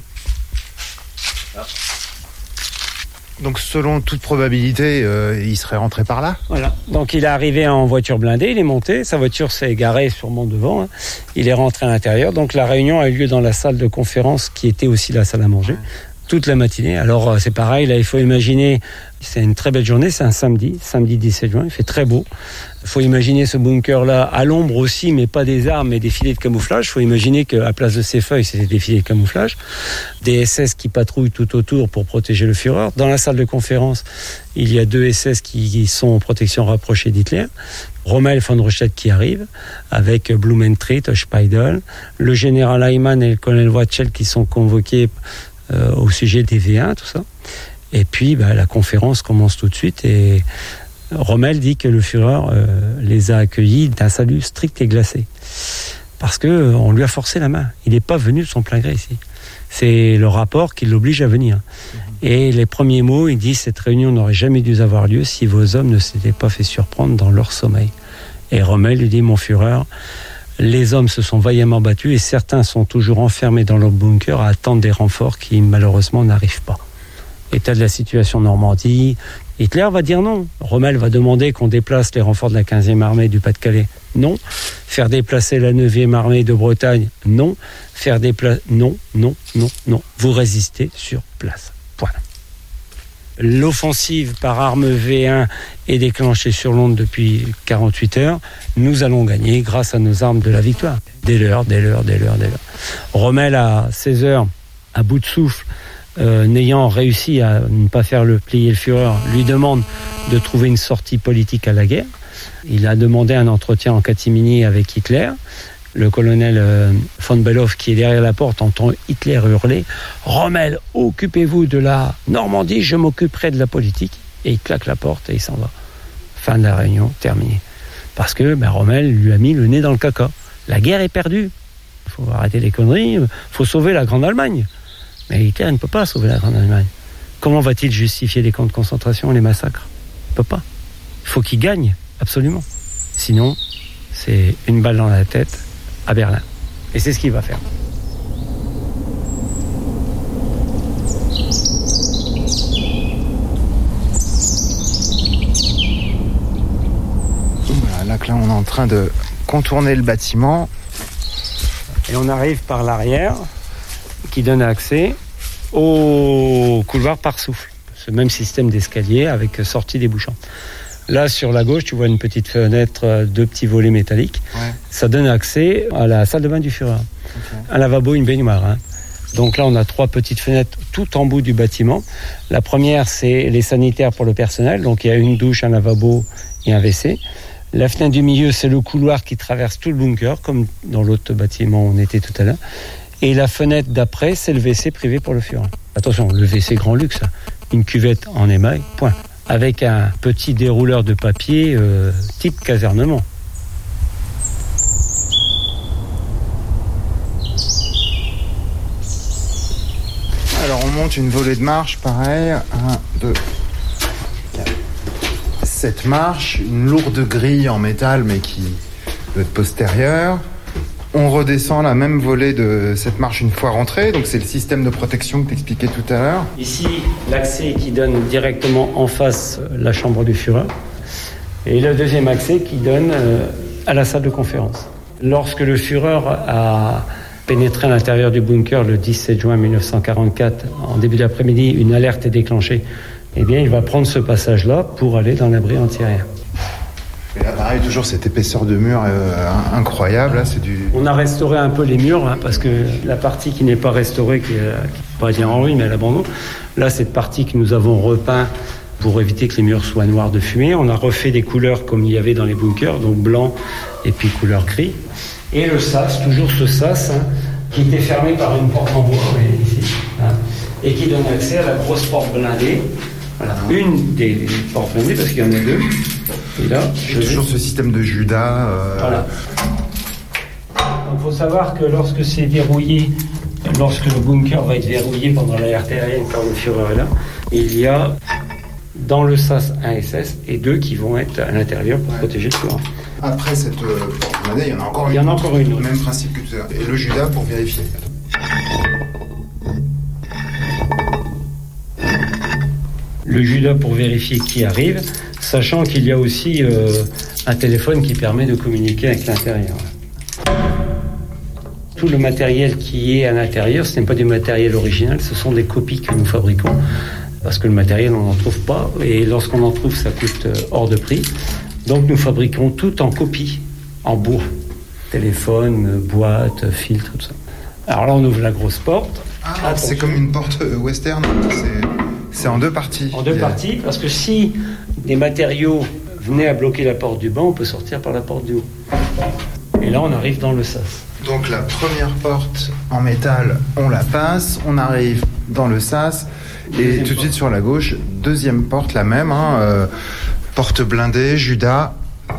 Donc selon toute probabilité, il serait rentré par là. Voilà. Donc il est arrivé en voiture blindée, il est monté, sa voiture s'est garée sûrement devant, hein. Il est rentré à l'intérieur, donc la réunion a eu lieu dans la salle de conférence qui était aussi la salle à manger, toute la matinée. Alors c'est pareil, là il faut imaginer, c'est une très belle journée, c'est un samedi 17 juin, il fait très beau. Il faut imaginer ce bunker-là à l'ombre aussi, mais pas des armes, mais des filets de camouflage. Il faut imaginer qu'à place de ces feuilles, c'était des filets de camouflage. Des SS qui patrouillent tout autour pour protéger le Führer. Dans la salle de conférence, il y a 2 SS qui sont en protection rapprochée d'Hitler. Rommel von Rundstedt qui arrive, avec Blumentritt, Speidel. Le général Heimann et le colonel Watschel qui sont convoqués au sujet des V1, tout ça. Et puis, la conférence commence tout de suite et Rommel dit que le Führer les a accueillis d'un salut strict et glacé. Parce qu'on lui a forcé la main. Il n'est pas venu de son plein gré ici. C'est le rapport qui l'oblige à venir. Et les premiers mots, il dit « Cette réunion n'aurait jamais dû avoir lieu si vos hommes ne s'étaient pas fait surprendre dans leur sommeil. » Et Rommel lui dit « Mon Führer, les hommes se sont vaillamment battus et certains sont toujours enfermés dans leur bunker à attendre des renforts qui malheureusement n'arrivent pas. » État de la situation en Normandie, Hitler va dire non. Rommel va demander qu'on déplace les renforts de la 15e armée du Pas-de-Calais. Non. Faire déplacer la 9e armée de Bretagne. Non. Faire déplacer... Non. Vous résistez sur place. Point. L'offensive par arme V1 est déclenchée sur l'onde depuis 48 heures. Nous allons gagner grâce à nos armes de la victoire. Dès l'heure. Rommel, à 16 heures, à bout de souffle, n'ayant réussi à ne pas faire plier le Führer, lui demande de trouver une sortie politique à la guerre. Il a demandé un entretien en catimini avec Hitler. Le colonel von Below, qui est derrière la porte, entend Hitler hurler « Rommel, occupez-vous de la Normandie, je m'occuperai de la politique. » Et il claque la porte et il s'en va. Fin de la réunion, terminée. Parce que Rommel lui a mis le nez dans le caca. La guerre est perdue. Il faut arrêter les conneries, il faut sauver la Grande Allemagne. Mais Hitler ne peut pas sauver la Grande Allemagne. Comment va-t-il justifier les camps de concentration et les massacres ? Il ne peut pas. Il faut qu'il gagne, absolument. Sinon, c'est une balle dans la tête à Berlin. Et c'est ce qu'il va faire. Voilà, là, on est en train de contourner le bâtiment. Et on arrive par l'arrière, qui donne accès au couloir par souffle. Ce même système d'escalier avec sortie des bouchons. Là, sur la gauche, tu vois une petite fenêtre, 2 petits volets métalliques. Ouais. Ça donne accès à la salle de bain du Führer. Okay. Un lavabo, une baignoire. Hein. Donc là, on a 3 petites fenêtres tout en bout du bâtiment. La première, c'est les sanitaires pour le personnel. Donc il y a une douche, un lavabo et un WC. La fenêtre du milieu, c'est le couloir qui traverse tout le bunker, comme dans l'autre bâtiment où on était tout à l'heure. Et la fenêtre d'après, c'est le WC privé pour le Führer. Attention, le WC grand luxe, hein. Une cuvette en émail, point. Avec un petit dérouleur de papier type casernement. Alors on monte une volée de marche, pareil. 1, 2, 4, 7 marches. Une lourde grille en métal, mais qui doit être postérieure. On redescend la même volée de cette marche une fois rentré. Donc c'est le système de protection que tu expliquais tout à l'heure. Ici, l'accès qui donne directement en face la chambre du Führer. Et le deuxième accès qui donne à la salle de conférence. Lorsque le Führer a pénétré à l'intérieur du bunker le 17 juin 1944, en début d'après-midi, une alerte est déclenchée. Eh bien, il va prendre ce passage-là pour aller dans l'abri antiaérien. Et là, pareil, toujours cette épaisseur de mur incroyable. Là, c'est du... On a restauré un peu les murs, hein, parce que la partie qui n'est pas restaurée, qui n'est pas dire en ruine, mais à l'abandon, là, cette partie que nous avons repeint pour éviter que les murs soient noirs de fumée. On a refait des couleurs comme il y avait dans les bunkers, donc blanc et puis couleur gris. Et le sas, toujours ce sas, hein, qui était fermé par une porte en bois, ici, hein, et qui donne accès à la grosse porte blindée. Voilà, une des portes blindées, parce qu'il y en a 2. Et là, toujours ce système de Judas. Voilà. Il faut savoir que lorsque c'est verrouillé, lorsque le bunker va être verrouillé pendant l'alerte aérienne, quand le Führer est là, il y a dans le SAS un SS et 2 qui vont être à l'intérieur pour protéger le Führer. Après cette porte blindée, il y en a encore une. Il y en a encore une autre. Même principe que tout à l'heure. Et le Judas pour vérifier. Le Judas pour vérifier qui arrive, sachant qu'il y a aussi un téléphone qui permet de communiquer avec l'intérieur. Tout le matériel qui est à l'intérieur, ce n'est pas du matériel original, ce sont des copies que nous fabriquons, parce que le matériel, on n'en trouve pas, et lorsqu'on en trouve, ça coûte hors de prix. Donc nous fabriquons tout en copie, en bois. Téléphone, boîte, filtre, tout ça. Alors là, on ouvre la grosse porte. Ah, c'est comme une porte western, c'est en 2 parties. En 2 parties, parce que si des matériaux venaient à bloquer la porte du bas, on peut sortir par la porte du haut. Et là, on arrive dans le sas. Donc la première porte en métal, on la passe, on arrive dans le sas, et tout de suite sur la gauche, deuxième porte, la même, hein, porte blindée, Judas.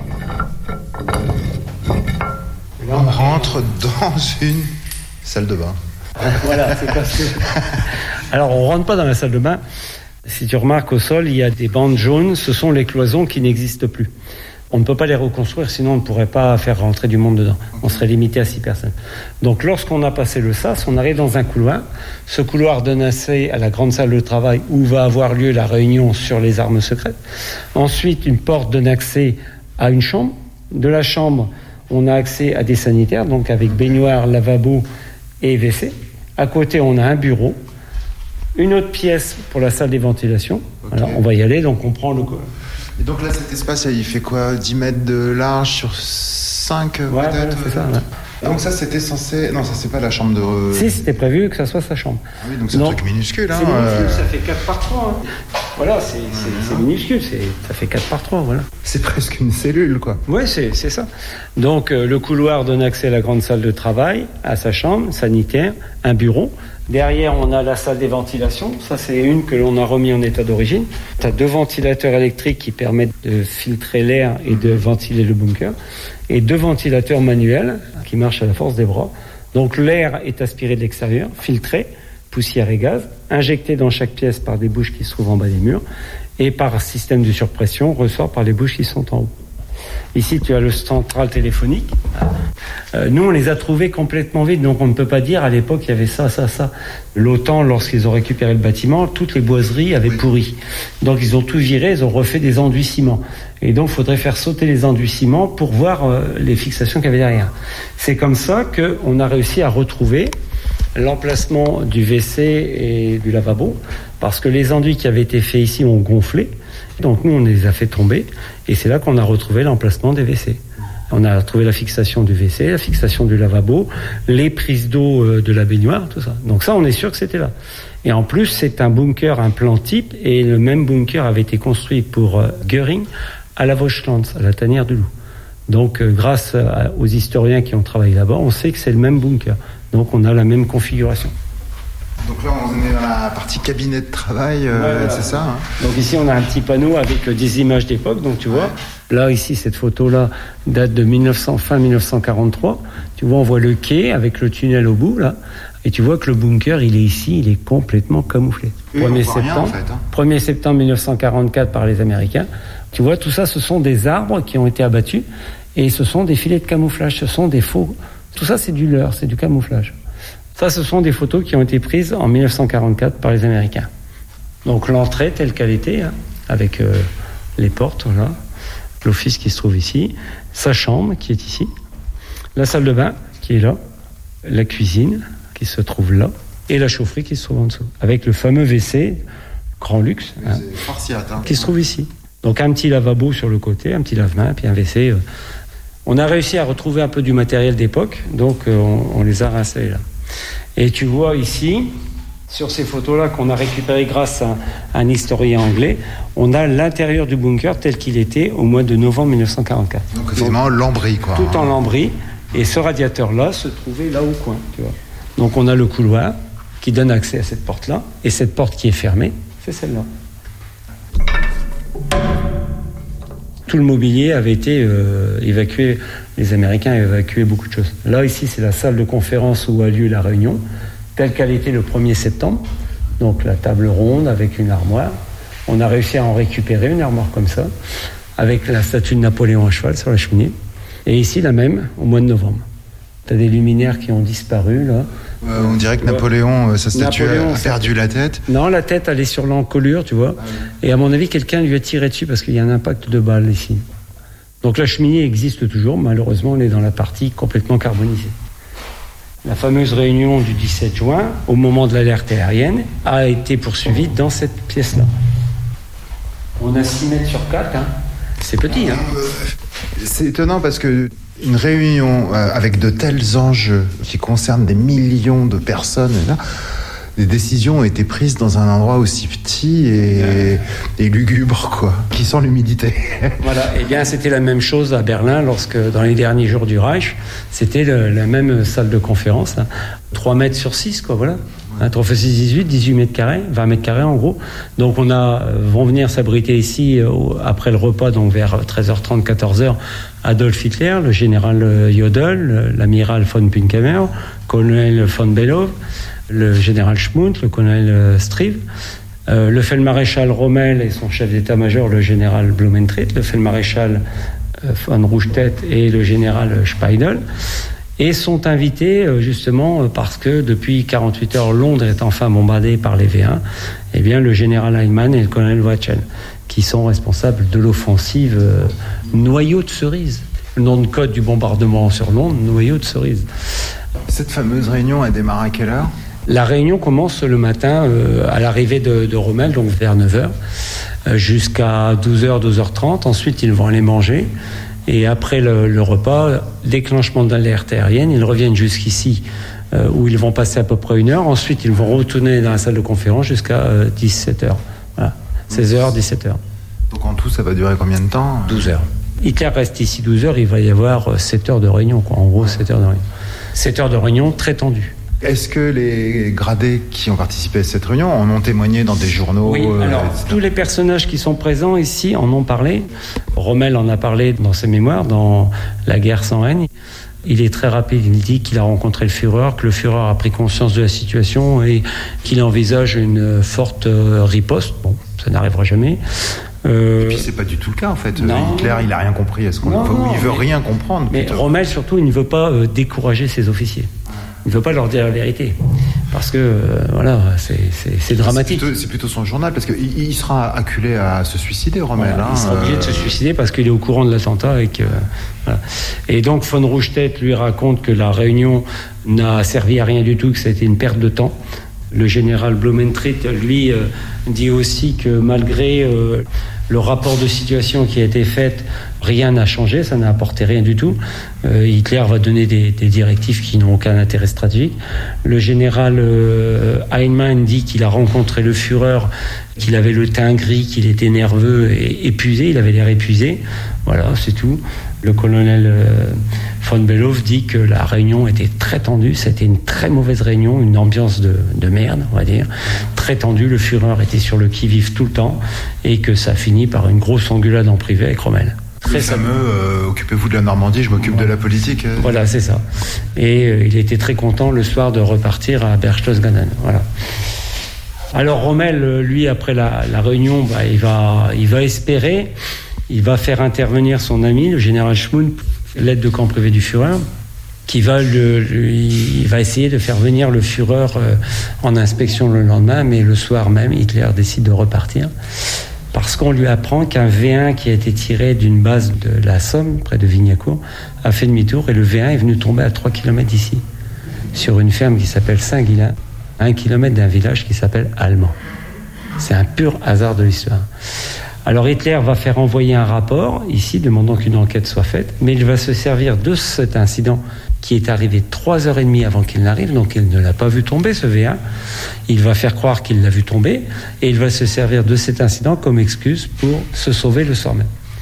Et là, on rentre dans une salle de bain. Voilà, c'est parce que... Alors, on rentre pas dans la salle de bain. Si tu remarques au sol, il y a des bandes jaunes. Ce sont les cloisons qui n'existent plus. On ne peut pas les reconstruire, sinon on ne pourrait pas faire rentrer du monde dedans. On serait limité à 6 personnes. Donc, lorsqu'on a passé le sas, on arrive dans un couloir. Ce couloir donne accès à la grande salle de travail où va avoir lieu la réunion sur les armes secrètes. Ensuite, une porte donne accès à une chambre. De la chambre, on a accès à des sanitaires, donc avec baignoire, lavabo et WC. À côté, on a un bureau, une autre pièce pour la salle des ventilations. Okay. Alors, on va y aller, donc on prend le... Et donc là, cet espace, il fait quoi ? 10 mètres de large sur 5 peut-être ? Ouais, c'est ça. Ouais. Donc ça, c'était censé... Non, ça, c'est pas la chambre de... Si, c'était prévu que ça soit sa chambre. Ah oui, donc c'est un truc minuscule. C'est minuscule, ça fait 4 par 3. Hein. Voilà, c'est minuscule, ça fait 4 par 3, voilà. C'est presque une cellule, quoi. Oui, c'est ça. Donc, le couloir donne accès à la grande salle de travail, à sa chambre, sanitaire, un bureau. Derrière, on a la salle des ventilations. Ça, c'est une que l'on a remis en état d'origine. Tu as 2 ventilateurs électriques qui permettent de filtrer l'air et de ventiler le bunker. Et 2 ventilateurs manuels qui marchent à la force des bras. Donc, l'air est aspiré de l'extérieur, filtré, poussière et gaz, injecté dans chaque pièce par des bouches qui se trouvent en bas des murs, et par système de surpression, ressort par les bouches qui sont en haut. Ici, tu as le central téléphonique. Nous, on les a trouvés complètement vides, donc on ne peut pas dire à l'époque il y avait ça. L'OTAN, lorsqu'ils ont récupéré le bâtiment, toutes les boiseries avaient pourri. Donc ils ont tout viré, ils ont refait des enduits ciment. Et donc il faudrait faire sauter les enduits ciment pour voir les fixations qu'il y avait derrière. C'est comme ça qu'on a réussi à retrouver l'emplacement du WC et du lavabo, parce que les enduits qui avaient été faits ici ont gonflé. Donc nous, on les a fait tomber, et c'est là qu'on a retrouvé l'emplacement des WC. On a retrouvé la fixation du WC, la fixation du lavabo, les prises d'eau de la baignoire, tout ça. Donc ça, on est sûr que c'était là. Et en plus, c'est un bunker, un plan type, et le même bunker avait été construit pour Göring à la Vosgeland, à la tanière du loup. Donc grâce aux historiens qui ont travaillé là-bas, on sait que c'est le même bunker. Donc on a la même configuration. Donc là, on est dans la partie cabinet de travail, c'est ça, hein. Donc ici, on a un petit panneau avec des images d'époque. Donc tu vois, là, ici, cette photo-là date de fin 1943. Tu vois, on voit le quai avec le tunnel au bout, là. Et tu vois que le bunker, il est ici, il est complètement camouflé. 1er septembre 1944 par les Américains. Tu vois, tout ça, ce sont des arbres qui ont été abattus. Et ce sont des filets de camouflage, ce sont des faux. Tout ça, c'est du leurre, c'est du camouflage. Ça, ce sont des photos qui ont été prises en 1944 par les Américains. Donc l'entrée telle qu'elle était, hein, avec les portes, là, l'office qui se trouve ici, sa chambre qui est ici, la salle de bain qui est là, la cuisine qui se trouve là, et la chaufferie qui se trouve en dessous, avec le fameux WC, grand luxe, hein, qui se trouve ici. Donc un petit lavabo sur le côté, un petit lave-main, puis un WC. On a réussi à retrouver un peu du matériel d'époque, donc on les a réinstallés là. Et tu vois ici, sur ces photos-là qu'on a récupérées grâce à un historien anglais, on a l'intérieur du bunker tel qu'il était au mois de novembre 1944. Donc vraiment lambris, quoi. Tout en lambris. Et ce radiateur-là se trouvait là au coin, tu vois. Donc on a le couloir qui donne accès à cette porte-là. Et cette porte qui est fermée, c'est celle-là. Tout le mobilier avait été évacué. Les Américains avaient évacué beaucoup de choses. Là, ici, c'est la salle de conférence où a lieu la réunion, telle qu'elle était le 1er septembre. Donc la table ronde avec une armoire. On a réussi à en récupérer une armoire comme ça, avec la statue de Napoléon à cheval sur la cheminée. Et ici, la même, au mois de novembre. Tu as des luminaires qui ont disparu, là. On dirait que Napoléon, sa statue, a perdu la tête. Non, la tête, elle est sur l'encolure, tu vois. Et à mon avis, quelqu'un lui a tiré dessus parce qu'il y a un impact de balle ici. Donc la cheminée existe toujours. Malheureusement, elle est dans la partie complètement carbonisée. La fameuse réunion du 17 juin, au moment de l'alerte aérienne, a été poursuivie dans cette pièce-là. On a 6 mètres sur 4, hein. C'est petit, hein. C'est étonnant parce que une réunion avec de tels enjeux qui concernent des millions de personnes, là, les décisions ont été prises dans un endroit aussi petit et lugubre, quoi, qui sent l'humidité. Voilà, et bien c'était la même chose à Berlin lorsque, dans les derniers jours du Reich, c'était la même salle de conférence, hein, 3 mètres sur 6, quoi, voilà. 3 x 6, 18, 18 mètres carrés, 20 mètres carrés en gros. Donc vont venir s'abriter ici après le repas, donc vers 13h30, 14h, Adolf Hitler, le général Jodl, l'amiral von Punckammer, le colonel von Below, le général Schmundt, le colonel Strive, le feldmaréchal Rommel et son chef d'état-major, le général Blumentritt, le feldmaréchal von Rundstedt et le général Speidel. Et sont invités justement parce que depuis 48 heures, Londres est enfin bombardée par les V1, eh bien le général Heimann et le colonel Weichel, qui sont responsables de l'offensive Noyau de cerise. Le nom de code du bombardement sur Londres, Noyau de cerise. Cette fameuse réunion, elle démarre à quelle heure ? La réunion commence le matin à l'arrivée de Rommel, donc vers 9h, jusqu'à 12h, 12h30. Ensuite, ils vont aller manger. Et après le repas, déclenchement de l'alerte aérienne, ils reviennent jusqu'ici où ils vont passer à peu près 1 heure. Ensuite, ils vont retourner dans la salle de conférence jusqu'à 17h. Voilà, 16h, 17h. Donc en tout, ça va durer combien de temps ? 12 heures. Hitler reste ici 12 heures, il va y avoir 7 heures de réunion, quoi. En gros, 7 heures de réunion. 7 heures de réunion très tendues. Est-ce que les gradés qui ont participé à cette réunion en ont témoigné dans des journaux ? Oui, alors tous les personnages qui sont présents ici en ont parlé. Rommel en a parlé dans ses mémoires, dans La guerre sans règne. Il est très rapide, il dit qu'il a rencontré le Führer, que le Führer a pris conscience de la situation et qu'il envisage une forte riposte. Bon, ça n'arrivera jamais. Et puis c'est pas du tout le cas en fait. Non. Hitler, il a rien compris. Il veut rien comprendre. Mais plutôt. Rommel surtout, il ne veut pas décourager ses officiers. Il ne veut pas leur dire la vérité. Parce que, voilà, c'est dramatique. C'est plutôt son journal, parce qu'il sera acculé à se suicider, Rommel. Voilà, il sera obligé de se suicider parce qu'il est au courant de l'attentat. Voilà. Et donc, von Rundstedt lui raconte que la réunion n'a servi à rien du tout, que ça a été une perte de temps. Le général Blumentritt, lui, dit aussi que malgré le rapport de situation qui a été fait, rien n'a changé, ça n'a apporté rien du tout. Hitler va donner des directives qui n'ont aucun intérêt stratégique. Le général Heinemann dit qu'il a rencontré le Führer, qu'il avait le teint gris, qu'il était nerveux et épuisé, il avait l'air épuisé. Voilà, c'est tout. Le colonel von Below dit que la réunion était très tendue, c'était une très mauvaise réunion, une ambiance de merde, on va dire. Très tendue, le Führer était sur le qui-vive tout le temps et que ça finit par une grosse engueulade en privé avec Rommel. Très fameux, occupez-vous de la Normandie, je m'occupe de la politique. Voilà, c'est ça. Et il était très content le soir de repartir à Berchtesgaden. Voilà. Alors Rommel, lui, après la réunion, il va espérer, il va faire intervenir son ami, le général Schmund, l'aide de camp privé du Führer, qui va il va essayer de faire venir le Führer en inspection le lendemain, mais le soir même, Hitler décide de repartir. Parce qu'on lui apprend qu'un V1 qui a été tiré d'une base de la Somme, près de Vignacourt, a fait demi-tour et le V1 est venu tomber à 3 km d'ici, sur une ferme qui s'appelle Saint-Guilain, à 1 km d'un village qui s'appelle Allemand. C'est un pur hasard de l'histoire. Alors Hitler va faire envoyer un rapport, ici, demandant qu'une enquête soit faite, mais il va se servir de cet incident qui est arrivé 3h30 avant qu'il n'arrive, donc il ne l'a pas vu tomber, ce V1. Il va faire croire qu'il l'a vu tomber, et il va se servir de cet incident comme excuse pour se sauver le soir même.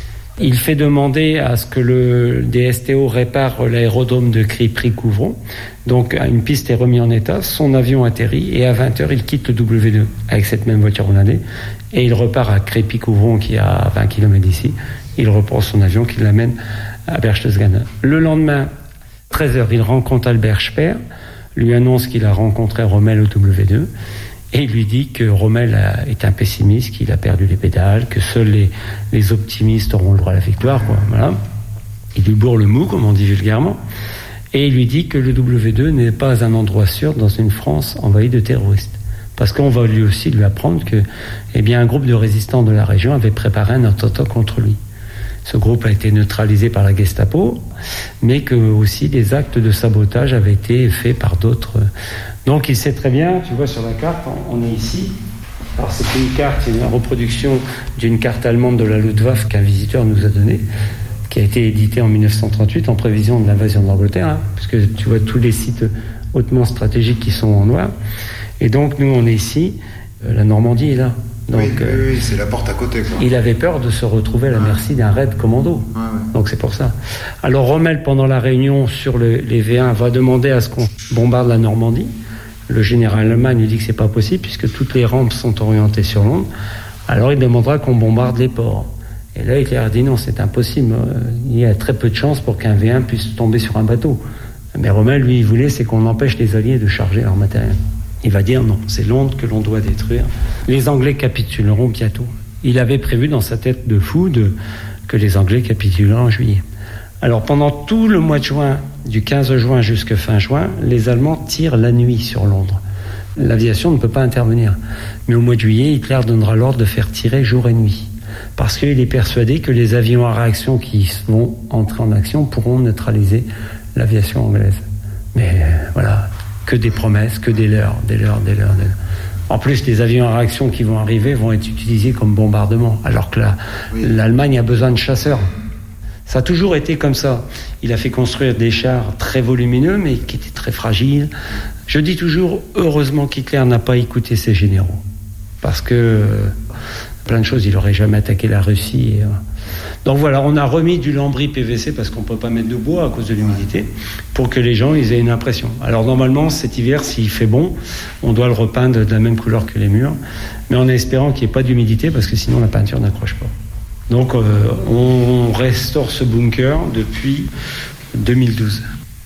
Il fait demander à ce que le DSTO répare l'aérodrome de Crépy-Couvron. Donc une piste est remise en état, son avion atterrit, et à 20h, il quitte le W2 avec cette même voiture blindée, et il repart à Crépy-Couvron, qui est à 20 km d'ici. Il reprend son avion qui l'amène à Berchtesgaden. Le lendemain, 13h, il rencontre Albert Speer, lui annonce qu'il a rencontré Rommel au W2 et il lui dit que Rommel est un pessimiste, qu'il a perdu les pédales, que seuls les optimistes auront le droit à la victoire, quoi. Voilà. Il lui bourre le mou, comme on dit vulgairement, et il lui dit que le W2 n'est pas un endroit sûr dans une France envahie de terroristes. Parce qu'on va lui aussi lui apprendre que, un groupe de résistants de la région avait préparé un attentat contre lui. Ce groupe a été neutralisé par la Gestapo, mais que aussi des actes de sabotage avaient été faits par d'autres. Donc il sait très bien, tu vois sur la carte, on est ici. Alors c'est une reproduction d'une carte allemande de la Luftwaffe qu'un visiteur nous a donnée, qui a été éditée en 1938 en prévision de l'invasion de l'Angleterre, puisque tu vois tous les sites hautement stratégiques qui sont en noir. Et donc nous on est ici, la Normandie est là. Donc, oui, c'est la porte à côté, quoi. Il avait peur de se retrouver à la merci d'un raid commando. Ouais. Donc c'est pour ça. Alors Rommel, pendant la réunion sur les V1, va demander à ce qu'on bombarde la Normandie. Le général Allemagne lui dit que c'est pas possible puisque toutes les rampes sont orientées sur Londres. Alors il demandera qu'on bombarde les ports. Et là Hitler a dit non, c'est impossible. Il y a très peu de chances pour qu'un V1 puisse tomber sur un bateau. Mais Rommel, lui, il voulait, c'est qu'on empêche les Alliés de charger leur matériel. Il va dire non, c'est Londres que l'on doit détruire. Les Anglais capituleront bientôt. Il avait prévu dans sa tête de fou que les Anglais capituleraient en juillet. Alors pendant tout le mois de juin, du 15 juin jusqu'à fin juin, les Allemands tirent la nuit sur Londres. L'aviation ne peut pas intervenir. Mais au mois de juillet, Hitler donnera l'ordre de faire tirer jour et nuit. Parce qu'il est persuadé que les avions à réaction qui vont entrer en action pourront neutraliser l'aviation anglaise. Mais voilà, que des promesses, que des leurres. En plus, les avions à réaction qui vont arriver vont être utilisés comme bombardement, alors que l'Allemagne a besoin de chasseurs. Ça a toujours été comme ça. Il a fait construire des chars très volumineux, mais qui étaient très fragiles. Je dis toujours, heureusement qu'Hitler n'a pas écouté ses généraux. Parce que plein de choses, il n'aurait jamais attaqué la Russie. Donc voilà, on a remis du lambris PVC parce qu'on ne peut pas mettre de bois à cause de l'humidité, pour que les gens ils aient une impression. Alors normalement, cet hiver, s'il fait bon, on doit le repeindre de la même couleur que les murs, mais en espérant qu'il n'y ait pas d'humidité parce que sinon la peinture n'accroche pas. Donc on restaure ce bunker depuis 2012.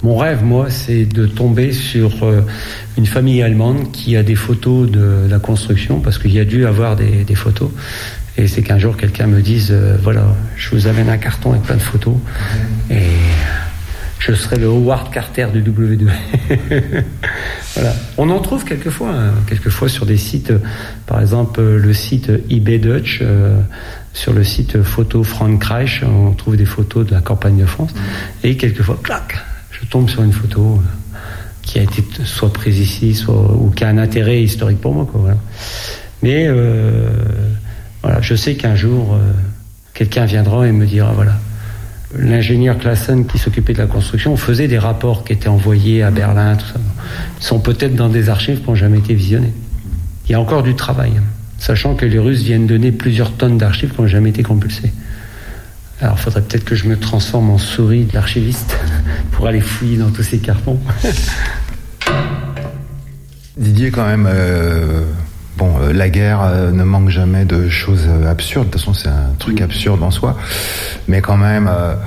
Mon rêve, moi, c'est de tomber sur une famille allemande qui a des photos de la construction, parce qu'il y a dû avoir des photos. Et c'est qu'un jour, quelqu'un me dise, voilà, je vous amène un carton avec plein de photos. Et je serai le Howard Carter du W2. Voilà. On en trouve quelquefois sur des sites, par exemple le site eBay Dutch, sur le site Photo Frankreich, on trouve des photos de la campagne de France. Et quelquefois, clac, je tombe sur une photo qui a été soit prise ici, ou qui a un intérêt historique pour moi, quoi, voilà. Mais voilà, je sais qu'un jour, quelqu'un viendra et me dira, voilà, l'ingénieur Classen qui s'occupait de la construction faisait des rapports qui étaient envoyés à Berlin, tout ça. Ils sont peut-être dans des archives qui n'ont jamais été visionnés. Il y a encore du travail, sachant que les Russes viennent donner plusieurs tonnes d'archives qui n'ont jamais été compulsées. Alors, il faudrait peut-être que je me transforme en souris d'archiviste pour aller fouiller dans tous ces cartons. Didier, quand même, la guerre ne manque jamais de choses absurdes. De toute façon, c'est un truc absurde en soi. Mais quand même,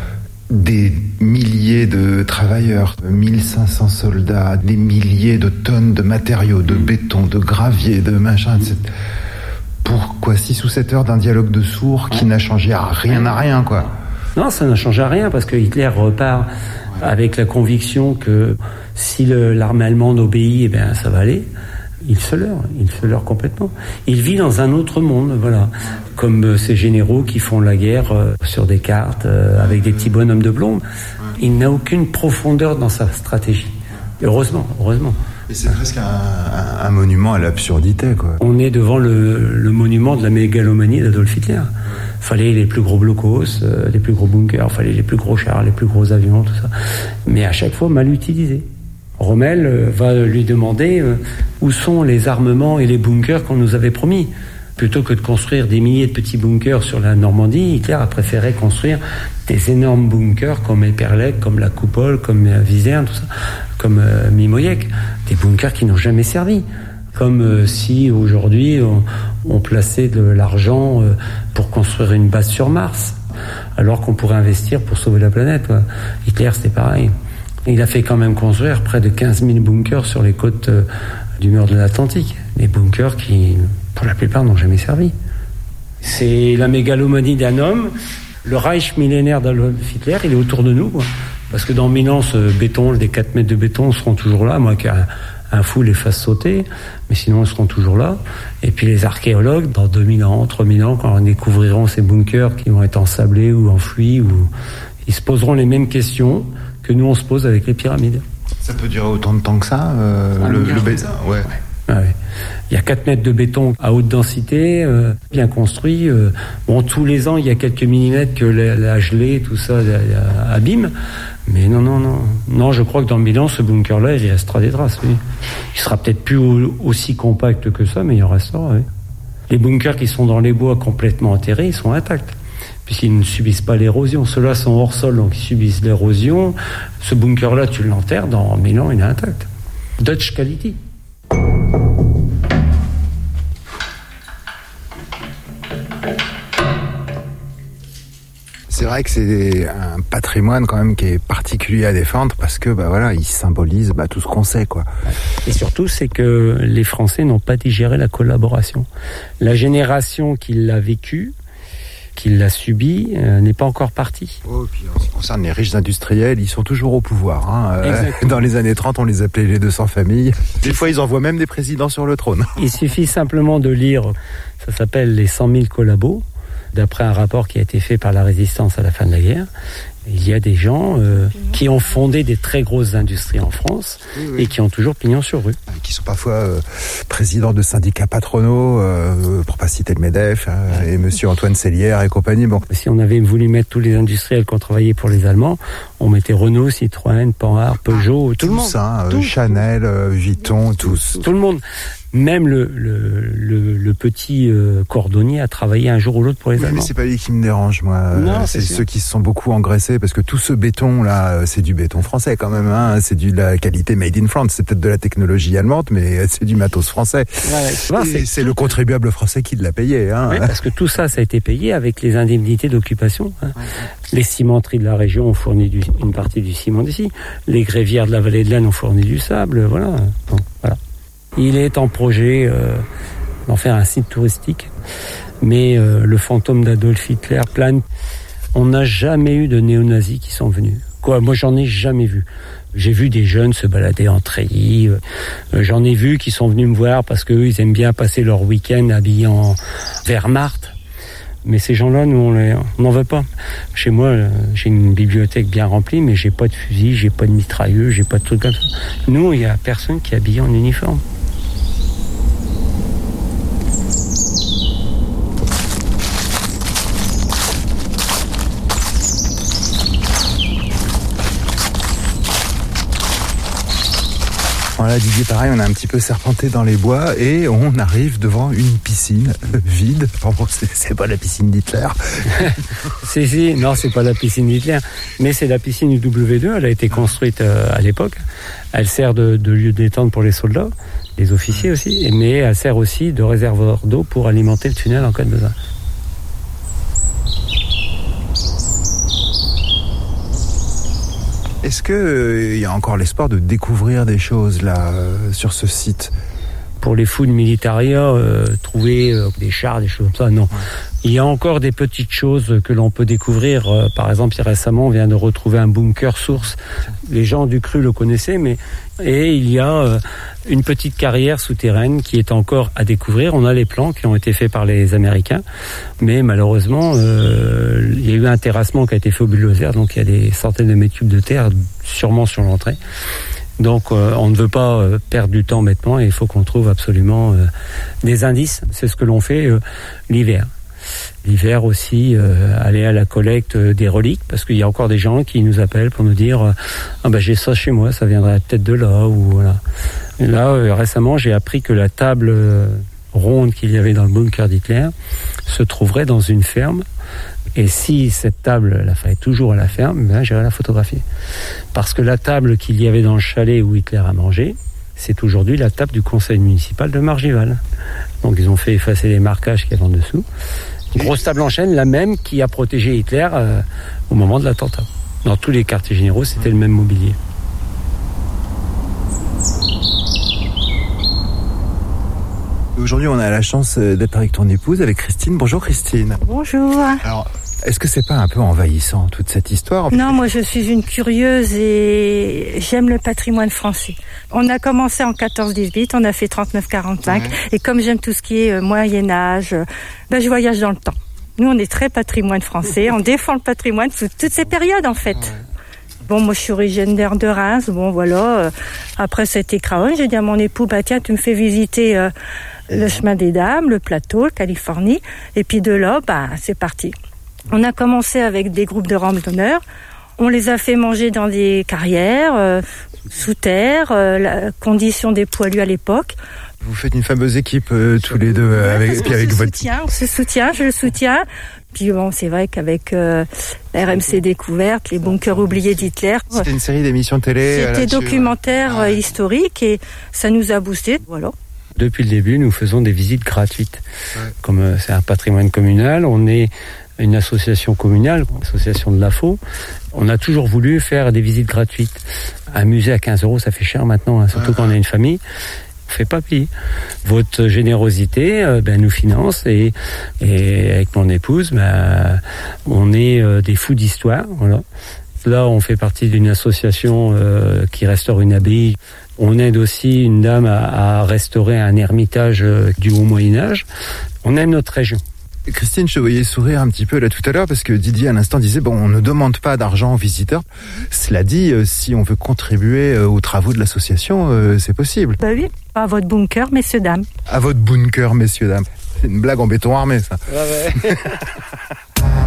des milliers de travailleurs, 1500 soldats, des milliers de tonnes de matériaux, de béton, de gravier, de machin, etc. Pourquoi 6 ou 7 heures d'un dialogue de sourds qui n'a changé rien, quoi. Non, ça n'a changé à rien, parce que Hitler repart avec la conviction que si l'armée allemande obéit, eh bien, ça va aller. Il se leurre complètement. Il vit dans un autre monde, voilà. Comme ces généraux qui font la guerre sur des cartes, avec des petits bonhommes de blonde. Il n'a aucune profondeur dans sa stratégie. Heureusement. Et c'est presque un monument à l'absurdité, quoi. On est devant le monument de la mégalomanie d'Adolf Hitler. Fallait les plus gros blocos, les plus gros bunkers, fallait les plus gros chars, les plus gros avions, tout ça. Mais à chaque fois mal utilisés. Rommel va lui demander où sont les armements et les bunkers qu'on nous avait promis. Plutôt que de construire des milliers de petits bunkers sur la Normandie, Hitler a préféré construire des énormes bunkers comme Eperlek, comme la Coupole, comme Viserne, tout ça, comme Mimoyek. Des bunkers qui n'ont jamais servi. Comme si aujourd'hui on plaçait de l'argent pour construire une base sur Mars, alors qu'on pourrait investir pour sauver la planète, quoi. Hitler, c'était pareil. Il a fait quand même construire près de 15 000 bunkers sur les côtes du mur de l'Atlantique. Des bunkers qui, pour la plupart, n'ont jamais servi. C'est la mégalomanie d'un homme. Le Reich millénaire d'Adolf Hitler, il est autour de nous, quoi. Parce que dans 1000 ans, ce béton, les 4 mètres de béton seront toujours là. Moi, un fou les fasse sauter, mais sinon, ils seront toujours là. Et puis les archéologues, dans 2000 ans, 3000 ans, quand ils découvriront ces bunkers qui vont être ensablés ou enfouis, ils se poseront les mêmes questions que nous on se pose avec les pyramides. Ça peut durer autant de temps que ça, le béton. Ouais. Ouais. Il y a 4 mètres de béton à haute densité, bien construit. Tous les ans, il y a quelques millimètres que la gelée, tout ça, abîme. Mais non, je crois que dans 1000 ans, ce bunker-là, il restera des traces, oui. Il sera peut-être plus aussi compact que ça, mais il en restera, oui. Les bunkers qui sont dans les bois complètement enterrés, ils sont intacts, puisqu'ils ne subissent pas l'érosion. Ceux-là sont hors sol, donc ils subissent l'érosion. Ce bunker-là, tu l'enterres, dans 1000 ans, il est intact. Dutch quality. C'est vrai que c'est un patrimoine quand même qui est particulier à défendre parce que il symbolise tout ce qu'on sait, quoi. Et surtout, c'est que les Français n'ont pas digéré la collaboration. La génération qui l'a vécu, qui l'a subi, n'est pas encore partie. Oh, puis en ce qui concerne les riches industriels, ils sont toujours au pouvoir. Dans les années 30, on les appelait les 200 familles. Des fois, ils envoient même des présidents sur le trône. Il suffit simplement de lire, ça s'appelle les 100 000 collabos, d'après un rapport qui a été fait par la résistance à la fin de la guerre. Il y a des gens qui ont fondé des très grosses industries en France, oui. Et qui ont toujours pignon sur rue. Qui sont parfois présidents de syndicats patronaux, pour pas citer le MEDEF, et monsieur Antoine Sellière et compagnie. Bon. Si on avait voulu mettre tous les industriels qui ont travaillé pour les Allemands, on mettait Renault, Citroën, Panhard, Peugeot, tout le monde. Chanel, Vuitton, tous. Tout le monde. Même le petit cordonnier a travaillé un jour ou l'autre pour les Allemands. Mais c'est pas lui qui me dérange, moi. Non, c'est ceux qui se sont beaucoup engraissés, parce que tout ce béton là, c'est du béton français quand même. Hein. C'est de la qualité made in France. C'est peut-être de la technologie allemande, mais c'est du matos français. Ouais, c'est le contribuable français qui l'a payé. Hein. Oui, parce que tout ça a été payé avec les indemnités d'occupation. Hein. Ouais. Les cimenteries de la région ont fourni une partie du ciment d'ici. Les grévières de la vallée de l'Aisne ont fourni du sable. Voilà. Donc, voilà. Il est en projet d'en faire un site touristique, mais le fantôme d'Adolf Hitler plane. On n'a jamais eu de néo-nazis qui sont venus. Moi, j'en ai jamais vu. J'ai vu des jeunes se balader en treillis. J'en ai vu qui sont venus me voir parce qu'eux, ils aiment bien passer leur week-end habillés en Wehrmacht. Mais ces gens-là, nous, on n'en veut pas. Chez moi, j'ai une bibliothèque bien remplie, mais j'ai pas de fusil, j'ai pas de mitrailleux, j'ai pas de trucs comme ça. Nous, il y a personne qui est habillé en uniforme. Voilà, Didier, pareil, on a un petit peu serpenté dans les bois et on arrive devant une piscine vide. Enfin bon, c'est pas la piscine d'Hitler. Non, c'est pas la piscine d'Hitler, mais c'est la piscine du W2. Elle a été construite à l'époque. Elle sert de lieu de détente pour les soldats, les officiers aussi, mais elle sert aussi de réservoir d'eau pour alimenter le tunnel en cas de besoin. Est-ce qu'il y a encore l'espoir de découvrir des choses là sur ce site ? Pour les fous de militaria, trouver des chars, des choses comme ça, non. Ouais. Il y a encore des petites choses que l'on peut découvrir. Par exemple, récemment, on vient de retrouver un bunker source. Les gens du cru le connaissaient, et il y a une petite carrière souterraine qui est encore à découvrir. On a les plans qui ont été faits par les Américains, mais malheureusement, il y a eu un terrassement qui a été fait au bulldozer, donc il y a des centaines de mètres cubes de terre, sûrement sur l'entrée. Donc on ne veut pas perdre du temps bêtement, et il faut qu'on trouve absolument des indices. C'est ce que l'on fait l'hiver. L'hiver aussi, aller à la collecte des reliques, parce qu'il y a encore des gens qui nous appellent pour nous dire j'ai ça chez moi, ça viendrait peut-être de là, ou voilà. Et là, récemment, j'ai appris que la table ronde qu'il y avait dans le bunker d'Hitler se trouverait dans une ferme. Et si cette table la fallait toujours à la ferme, j'irai la photographier. Parce que la table qu'il y avait dans le chalet où Hitler a mangé, c'est aujourd'hui la table du conseil municipal de Margival. Donc ils ont fait effacer les marquages qu'il y avait en dessous. Une grosse table en chêne, la même qui a protégé Hitler au moment de l'attentat. Dans tous les quartiers généraux, c'était le même mobilier. Aujourd'hui, on a la chance d'être avec ton épouse, avec Christine. Bonjour Christine. Bonjour. Alors, est-ce que c'est pas un peu envahissant, toute cette histoire ? Non, moi je suis une curieuse et j'aime le patrimoine français. On a commencé en 14-18, on a fait 39-45, et comme j'aime tout ce qui est Moyen-Âge, je voyage dans le temps. Nous, on est très patrimoine français, on défend le patrimoine sous toutes ces périodes en fait. Bon, moi je suis originaire de Reims, bon voilà. Après c'était Craon, j'ai dit à mon époux, tiens, tu me fais visiter le chemin des Dames, le plateau, Californie, et puis de là, c'est parti. On a commencé avec des groupes de randonneurs. On les a fait manger dans des carrières, sous terre, la condition des poilus à l'époque. Vous faites une fameuse équipe tous les deux avec votre... On se soutient, je le soutiens. Puis bon, c'est vrai qu'avec RMC Découverte, les bunkers oubliés d'Hitler... C'était une série d'émissions télé. C'était documentaire historique et ça nous a boosté, voilà. Depuis le début, nous faisons des visites gratuites. Comme c'est un patrimoine communal, on est une association communale, l'association de l'AFO. On a toujours voulu faire des visites gratuites. Un musée à 15 €, ça fait cher maintenant, surtout quand on a une famille. On fait pas payer. Votre générosité nous finance et avec mon épouse, on est des fous d'histoire. Voilà. Là, on fait partie d'une association qui restaure une abbaye. On aide aussi une dame à restaurer un ermitage du Haut Moyen-Âge. On aime notre région. Christine, je te voyais sourire un petit peu là tout à l'heure parce que Didier à l'instant disait on ne demande pas d'argent aux visiteurs. Cela dit, si on veut contribuer aux travaux de l'association, c'est possible. Oui, à votre bunker, messieurs dames. À votre bunker, messieurs dames. C'est une blague en béton armé, ça. Ouais.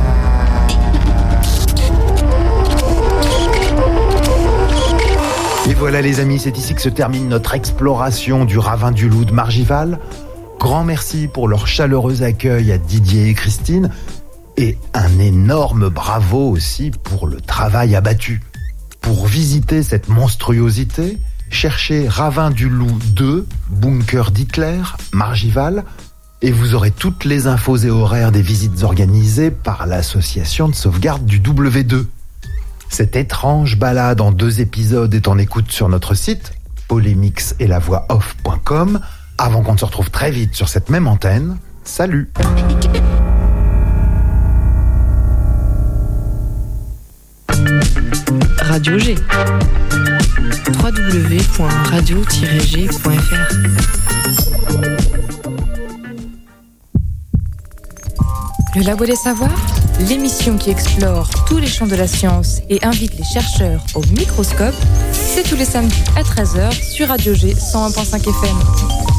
Et voilà les amis, c'est ici que se termine notre exploration du ravin du Loup de Margival. Grand merci pour leur chaleureux accueil à Didier et Christine. Et un énorme bravo aussi pour le travail abattu. Pour visiter cette monstruosité, cherchez Ravin du Loup 2, bunker d'Hitler, Margival, et vous aurez toutes les infos et horaires des visites organisées par l'association de sauvegarde du W2. Cette étrange balade en 2 épisodes est en écoute sur notre site, polémixetlavoixoff.com. Avant qu'on se retrouve très vite sur cette même antenne, salut! Radio G. www.radio-g.fr. Le Labo des Savoirs, l'émission qui explore tous les champs de la science et invite les chercheurs au microscope, c'est tous les samedis à 13h sur Radio G 101.5 FM.